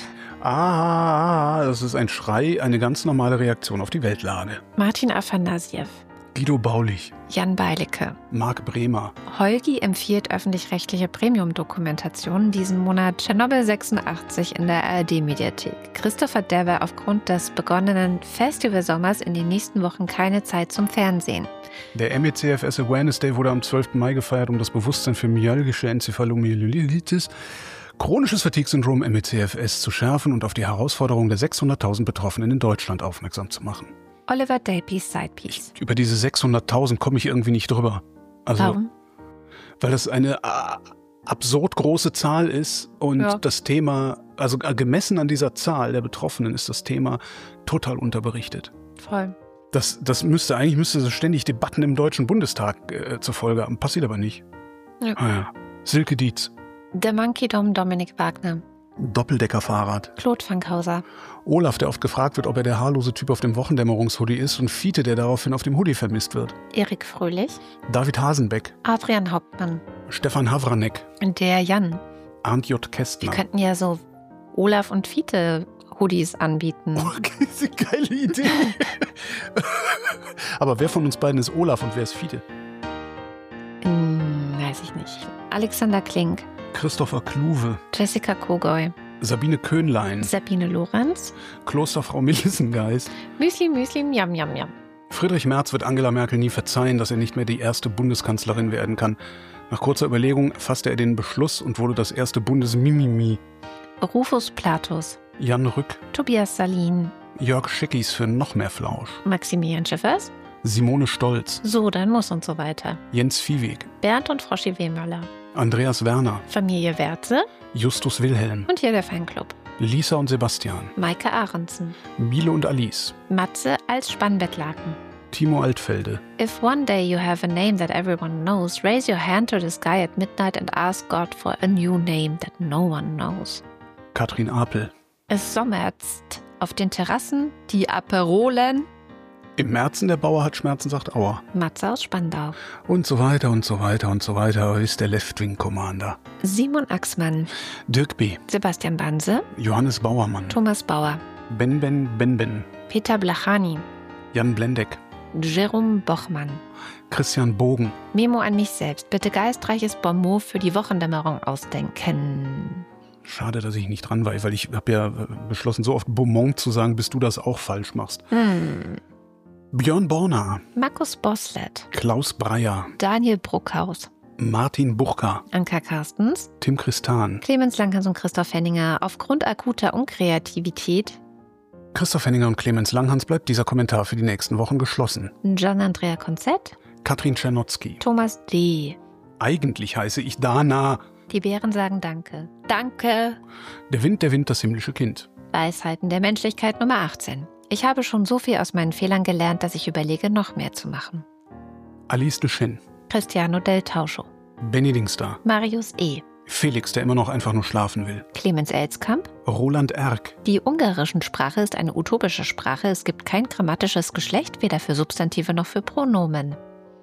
Ah, das ist ein Schrei, eine ganz normale Reaktion auf die Weltlage. Martin Afanasiev. Guido Baulich. Jan Beilecke. Marc Bremer. Holgi empfiehlt öffentlich-rechtliche Premium-Dokumentationen diesen Monat Tschernobyl sechsundachtzig in der A R D-Mediathek. Christopher Dever aufgrund des begonnenen Festivalsommers in den nächsten Wochen keine Zeit zum Fernsehen. Der M E C F S Awareness Day wurde am zwölften Mai gefeiert, um das Bewusstsein für myalgische Enzephalomyelitis, chronisches Fatigue-Syndrom M E C F S zu schärfen und auf die Herausforderung der sechshunderttausend Betroffenen in Deutschland aufmerksam zu machen. Oliver Delpys Sidepiece. Über diese sechshunderttausend komme ich irgendwie nicht drüber. Also, Warum? Weil das eine äh, absurd große Zahl ist und Ja. das Thema, also äh, gemessen an dieser Zahl der Betroffenen ist das Thema total unterberichtet. Voll. Das, das müsste, eigentlich müsste es ständig Debatten im Deutschen Bundestag äh, zur Folge haben. Passiert aber nicht. Ja. Ah, ja. Silke Dietz. Der Monkey Dom Dominik Wagner. Doppeldeckerfahrrad. Claude Fankhauser. Olaf, der oft gefragt wird, ob er der haarlose Typ auf dem Wochendämmerungshoodie ist, und Fiete, der daraufhin auf dem Hoodie vermisst wird. Erik Fröhlich. David Hasenbeck. Adrian Hauptmann. Stefan Havranek. Und der Jan. Arndt J. Wir Kästner. könnten ja so Olaf und Fiete Hoodies anbieten. Okay, das ist eine geile Idee. Aber wer von uns beiden ist Olaf und wer ist Fiete? Hm, weiß ich nicht. Alexander Klink. Christopher Kluwe. Jessica Kogoy. Sabine Köhnlein. Sabine Lorenz. Klosterfrau Melissengeist. Müsli, Müsli, Yam, Yam, Yam. Friedrich Merz wird Angela Merkel nie verzeihen, dass er nicht mehr die erste Bundeskanzlerin werden kann. Nach kurzer Überlegung fasste er den Beschluss und wurde das erste Bundesmimimi. Rufus Platus. Jan Rück. Tobias Salin. Jörg Schickis für noch mehr Flausch. Maximilian Schiffers. Simone Stolz. So, dann muss und so weiter. Jens Viehweg. Bernd und Froschi Wehmöller. Andreas Werner. Familie Werze. Justus Wilhelm. Und hier der Fanclub. Lisa und Sebastian. Maike Ahrensen. Biele und Alice. Matze als Spannbettlaken. Timo Altfelde. If one day you have a name that everyone knows, raise your hand to the sky at midnight and ask God for a new name that no one knows. Katrin Apel. Es sommerzt auf den Terrassen, die Aperolen. Im Märzen der Bauer hat Schmerzen, sagt Auer. Matze aus Spandau. Und so weiter und so weiter und so weiter ist der Left-Wing-Commander. Simon Axmann. Dirk B. Sebastian Banse. Johannes Bauermann. Thomas Bauer. Ben Ben Ben Ben. Peter Blachani. Jan Blendeck. Jerome Bochmann. Christian Bogen. Memo an mich selbst. Bitte geistreiches Bonmot für die Wochendämmerung ausdenken. Schade, dass ich nicht dran war, weil ich habe ja beschlossen, so oft Beaumont zu sagen, bis du das auch falsch machst. Hm. Björn Borner. Markus Boslett. Klaus Breyer. Daniel Bruckhaus. Martin Buchka. Anka Carstens. Tim Christan. Clemens Langhans und Christoph Henninger. Aufgrund akuter Unkreativität. Christoph Henninger und Clemens Langhans bleibt dieser Kommentar für die nächsten Wochen geschlossen. Gian-Andrea Konzett. Katrin Czernotzki. Thomas D. Eigentlich heiße ich Dana. Die Bären sagen Danke. Danke. Der Wind, der Wind, das himmlische Kind. Weisheiten der Menschlichkeit Nummer achtzehn. Ich habe schon so viel aus meinen Fehlern gelernt, dass ich überlege, noch mehr zu machen. Alice de Schen. Cristiano del Tauscho. Benny Dingsda. Marius E. Felix, der immer noch einfach nur schlafen will. Clemens Elskamp. Roland Erck. Die ungarischen Sprache ist eine utopische Sprache. Es gibt kein grammatisches Geschlecht, weder für Substantive noch für Pronomen.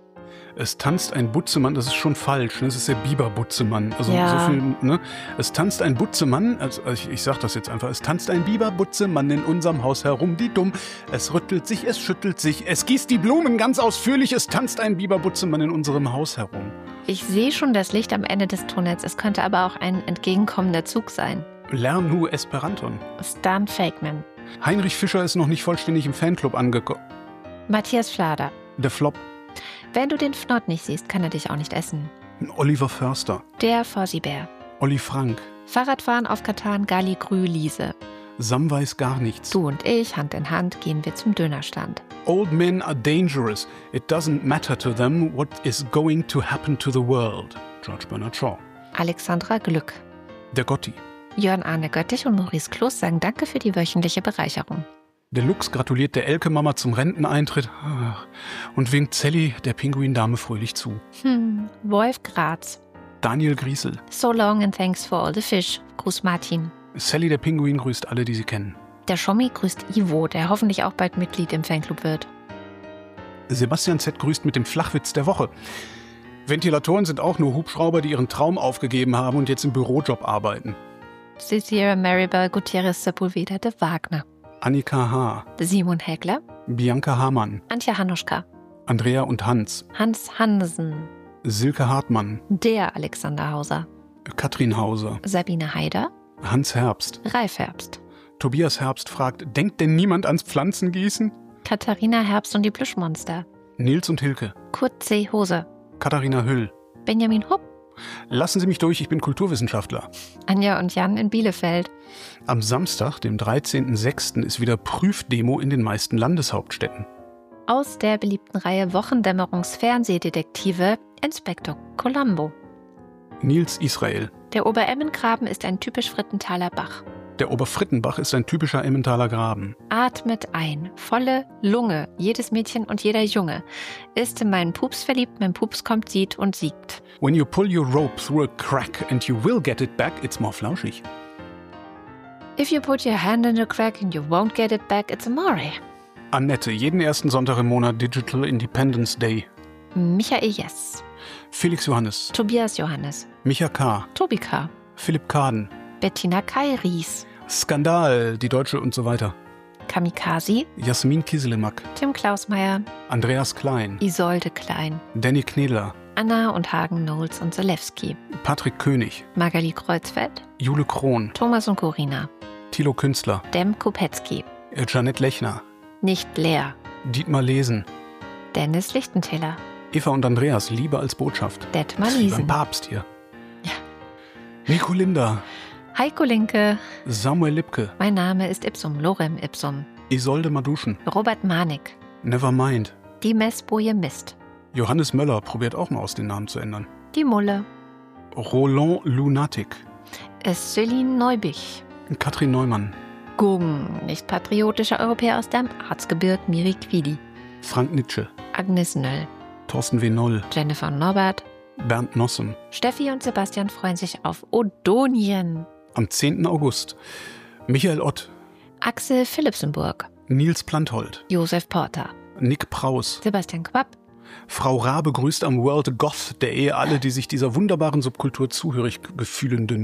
Es tanzt ein Butzemann, das ist schon falsch, ne? Das ist der Biber-Butzemann. Also Ja. so viel, ne? Es tanzt ein Butzemann, also ich, ich sag das jetzt einfach, es tanzt ein Biber-Butzemann in unserem Haus herum, die dumm. Es rüttelt sich, es schüttelt sich, es gießt die Blumen ganz ausführlich, es tanzt ein Biber-Butzemann in unserem Haus herum. Ich sehe schon das Licht am Ende des Tunnels. Es könnte aber auch ein entgegenkommender Zug sein. Lern nu Esperanton. Stan Fakeman. Heinrich Fischer ist noch nicht vollständig im Fanclub angekommen. Matthias Flader. Der Flop. Wenn du den Fnord nicht siehst, kann er dich auch nicht essen. Oliver Förster. Der Fossibär. Olli Frank. Fahrradfahren auf Katan, Gali Grü, Liese. Sam weiß gar nichts. Du und ich, Hand in Hand, gehen wir zum Dönerstand. Old men are dangerous. It doesn't matter to them what is going to happen to the world. George Bernard Shaw. Alexandra Glück. Der Gotti. Jörn Arne Göttich und Maurice Kloß sagen Danke für die wöchentliche Bereicherung. Der Lux gratuliert der Elke-Mama zum Renteneintritt und winkt Sally, der Pinguindame, fröhlich zu. Hm, Wolf Graz. Daniel Griesel. So long and thanks for all the fish. Gruß Martin. Sally, der Pinguin, grüßt alle, die sie kennen. Der Schommi grüßt Ivo, der hoffentlich auch bald Mitglied im Fanclub wird. Sebastian Z. grüßt mit dem Flachwitz der Woche. Ventilatoren sind auch nur Hubschrauber, die ihren Traum aufgegeben haben und jetzt im Bürojob arbeiten. Cecilia Maribel Gutierrez Sepulveda de Wagner. Annika H., Simon Hägler, Bianca Hamann, Antje Hanuschka, Andrea und Hans, Hans Hansen, Silke Hartmann, der Alexander Hauser, Katrin Hauser, Sabine Haider, Hans Herbst. Ralf Herbst, Tobias Herbst fragt, denkt denn niemand ans Pflanzengießen? Katharina Herbst und die Plüschmonster, Nils und Hilke, Kurt C. Hose, Katharina Hüll. Benjamin Hupp, Lassen Sie mich durch, ich bin Kulturwissenschaftler. Anja und Jan in Bielefeld. Am Samstag, dem dreizehnten sechsten ist wieder Prüfdemo in den meisten Landeshauptstädten. Aus der beliebten Reihe Wochendämmerungsfernsehdetektive Inspektor Columbo. Nils Israel. Der Oberemmengraben ist ein typisch Frittenthaler Bach. Der Oberfrittenbach ist ein typischer Emmentaler Graben. Atmet ein, volle Lunge, jedes Mädchen und jeder Junge. Ist in meinen Pups verliebt, mein Pups kommt, sieht und siegt. When you pull your rope through a crack and you will get it back, it's more flauschig. If you put your hand in a crack and you won't get it back, it's amore. Annette, jeden ersten Sonntag im Monat Digital Independence Day. Michael Jess. Felix Johannes. Tobias Johannes. Micha K. Tobi K. Philipp Kaden. Bettina Kairis. Skandal, die Deutsche und so weiter. Kamikaze. Jasmin Kieselemak. Tim Klausmeier. Andreas Klein. Isolde Klein. Danny Knedler. Anna und Hagen Knowles und Zalewski. Patrick König. Magali Kreuzfeld. Jule Krohn. Thomas und Corina. Thilo Künstler. Dem Kopetzky. Janette Lechner. Nicht leer. Dietmar Lesen. Dennis Lichtenteller. Eva und Andreas, Liebe als Botschaft. Detmar Beim Liesen. Papst hier. Ja. Nico Linder. Heiko Linke. Samuel Lipke. Mein Name ist Ipsum, Lorem Ipsum. Isolde Maduschen. Robert Manik. Nevermind. Die Messboje Mist. Johannes Möller probiert auch mal aus den Namen zu ändern. Die Mulle. Roland Lunatic. Es Celine Neubich. Katrin Neumann. Gung, nicht patriotischer Europäer aus dem Erzgebirge Miri Quidi. Frank Nitsche. Agnes Nöll. Thorsten W. Noll. Jennifer Norbert. Bernd Nossem. Steffi und Sebastian freuen sich auf Odonien. Am zehnten August. Michael Ott. Axel Philipsenburg. Nils Planthold. Josef Porter. Nick Praus. Sebastian Quapp. Frau Ra begrüßt am World Goth Day alle, die sich dieser wunderbaren Subkultur zuhörig gefühlenden.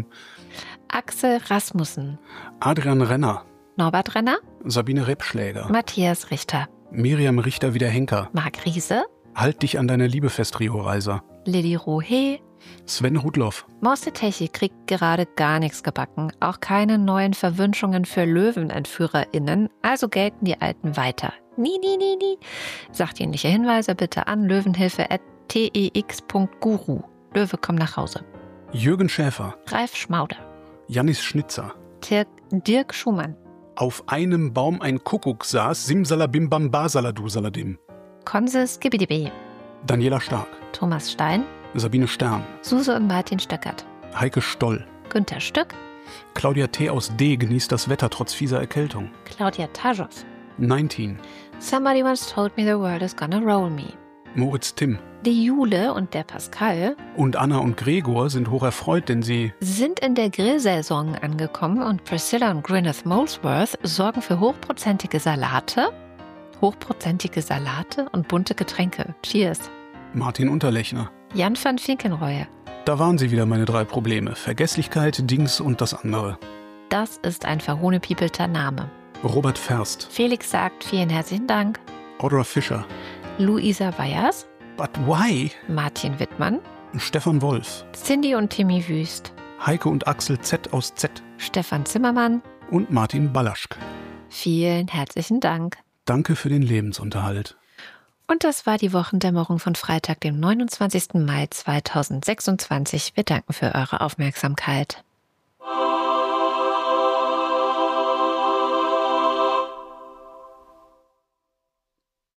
Axel Rasmussen. Adrian Renner. Norbert Renner. Sabine Rebschläger. Matthias Richter. Miriam Richter-Wiederhenker. Marc Riese. Halt dich an deine Liebe fest, Rio Reiser. Lilly Rohe. Sven Rudloff. Morse Techi kriegt gerade gar nichts gebacken. Auch keine neuen Verwünschungen für LöwenentführerInnen. Also gelten die alten weiter. Nie, nie, nie, nie. Sachdienliche Hinweise bitte an löwenhilfe at tex punkt guru. Löwe, komm nach Hause. Jürgen Schäfer. Ralf Schmauder. Jannis Schnitzer. Dirk, Dirk Schumann. Auf einem Baum ein Kuckuck saß, Simsalabim Basaladu Saladim. Konse Skibidibi. Daniela Stark. Thomas Stein. Sabine Stern. Suse und Martin Stöckert. Heike Stoll. Günther Stück. Claudia T. aus D. genießt das Wetter trotz fieser Erkältung. Claudia Tajow. neunzehn. Somebody once told me the world is gonna roll me. Moritz Timm. Die Jule und der Pascal Und Anna und Gregor sind hocherfreut, denn sie sind in der Grillsaison angekommen und Priscilla und Gwyneth Molesworth sorgen für hochprozentige Salate, hochprozentige Salate und bunte Getränke. Cheers. Martin Unterlechner. Jan van Finkenreue. Da waren sie wieder meine drei Probleme. Vergesslichkeit, Dings und das andere. Das ist ein verhohnepiepelter Name. Robert Ferst. Felix sagt vielen herzlichen Dank. Audra Fischer. Luisa Weyers. But why? Martin Wittmann. Stefan Wolf. Cindy und Timmy Wüst. Heike und Axel Z aus Z. Stefan Zimmermann. Und Martin Ballaschk. Vielen herzlichen Dank. Danke für den Lebensunterhalt. Und das war die Wochendämmerung von Freitag, dem neunundzwanzigsten Mai zweitausendsechsundzwanzig. Wir danken für eure Aufmerksamkeit.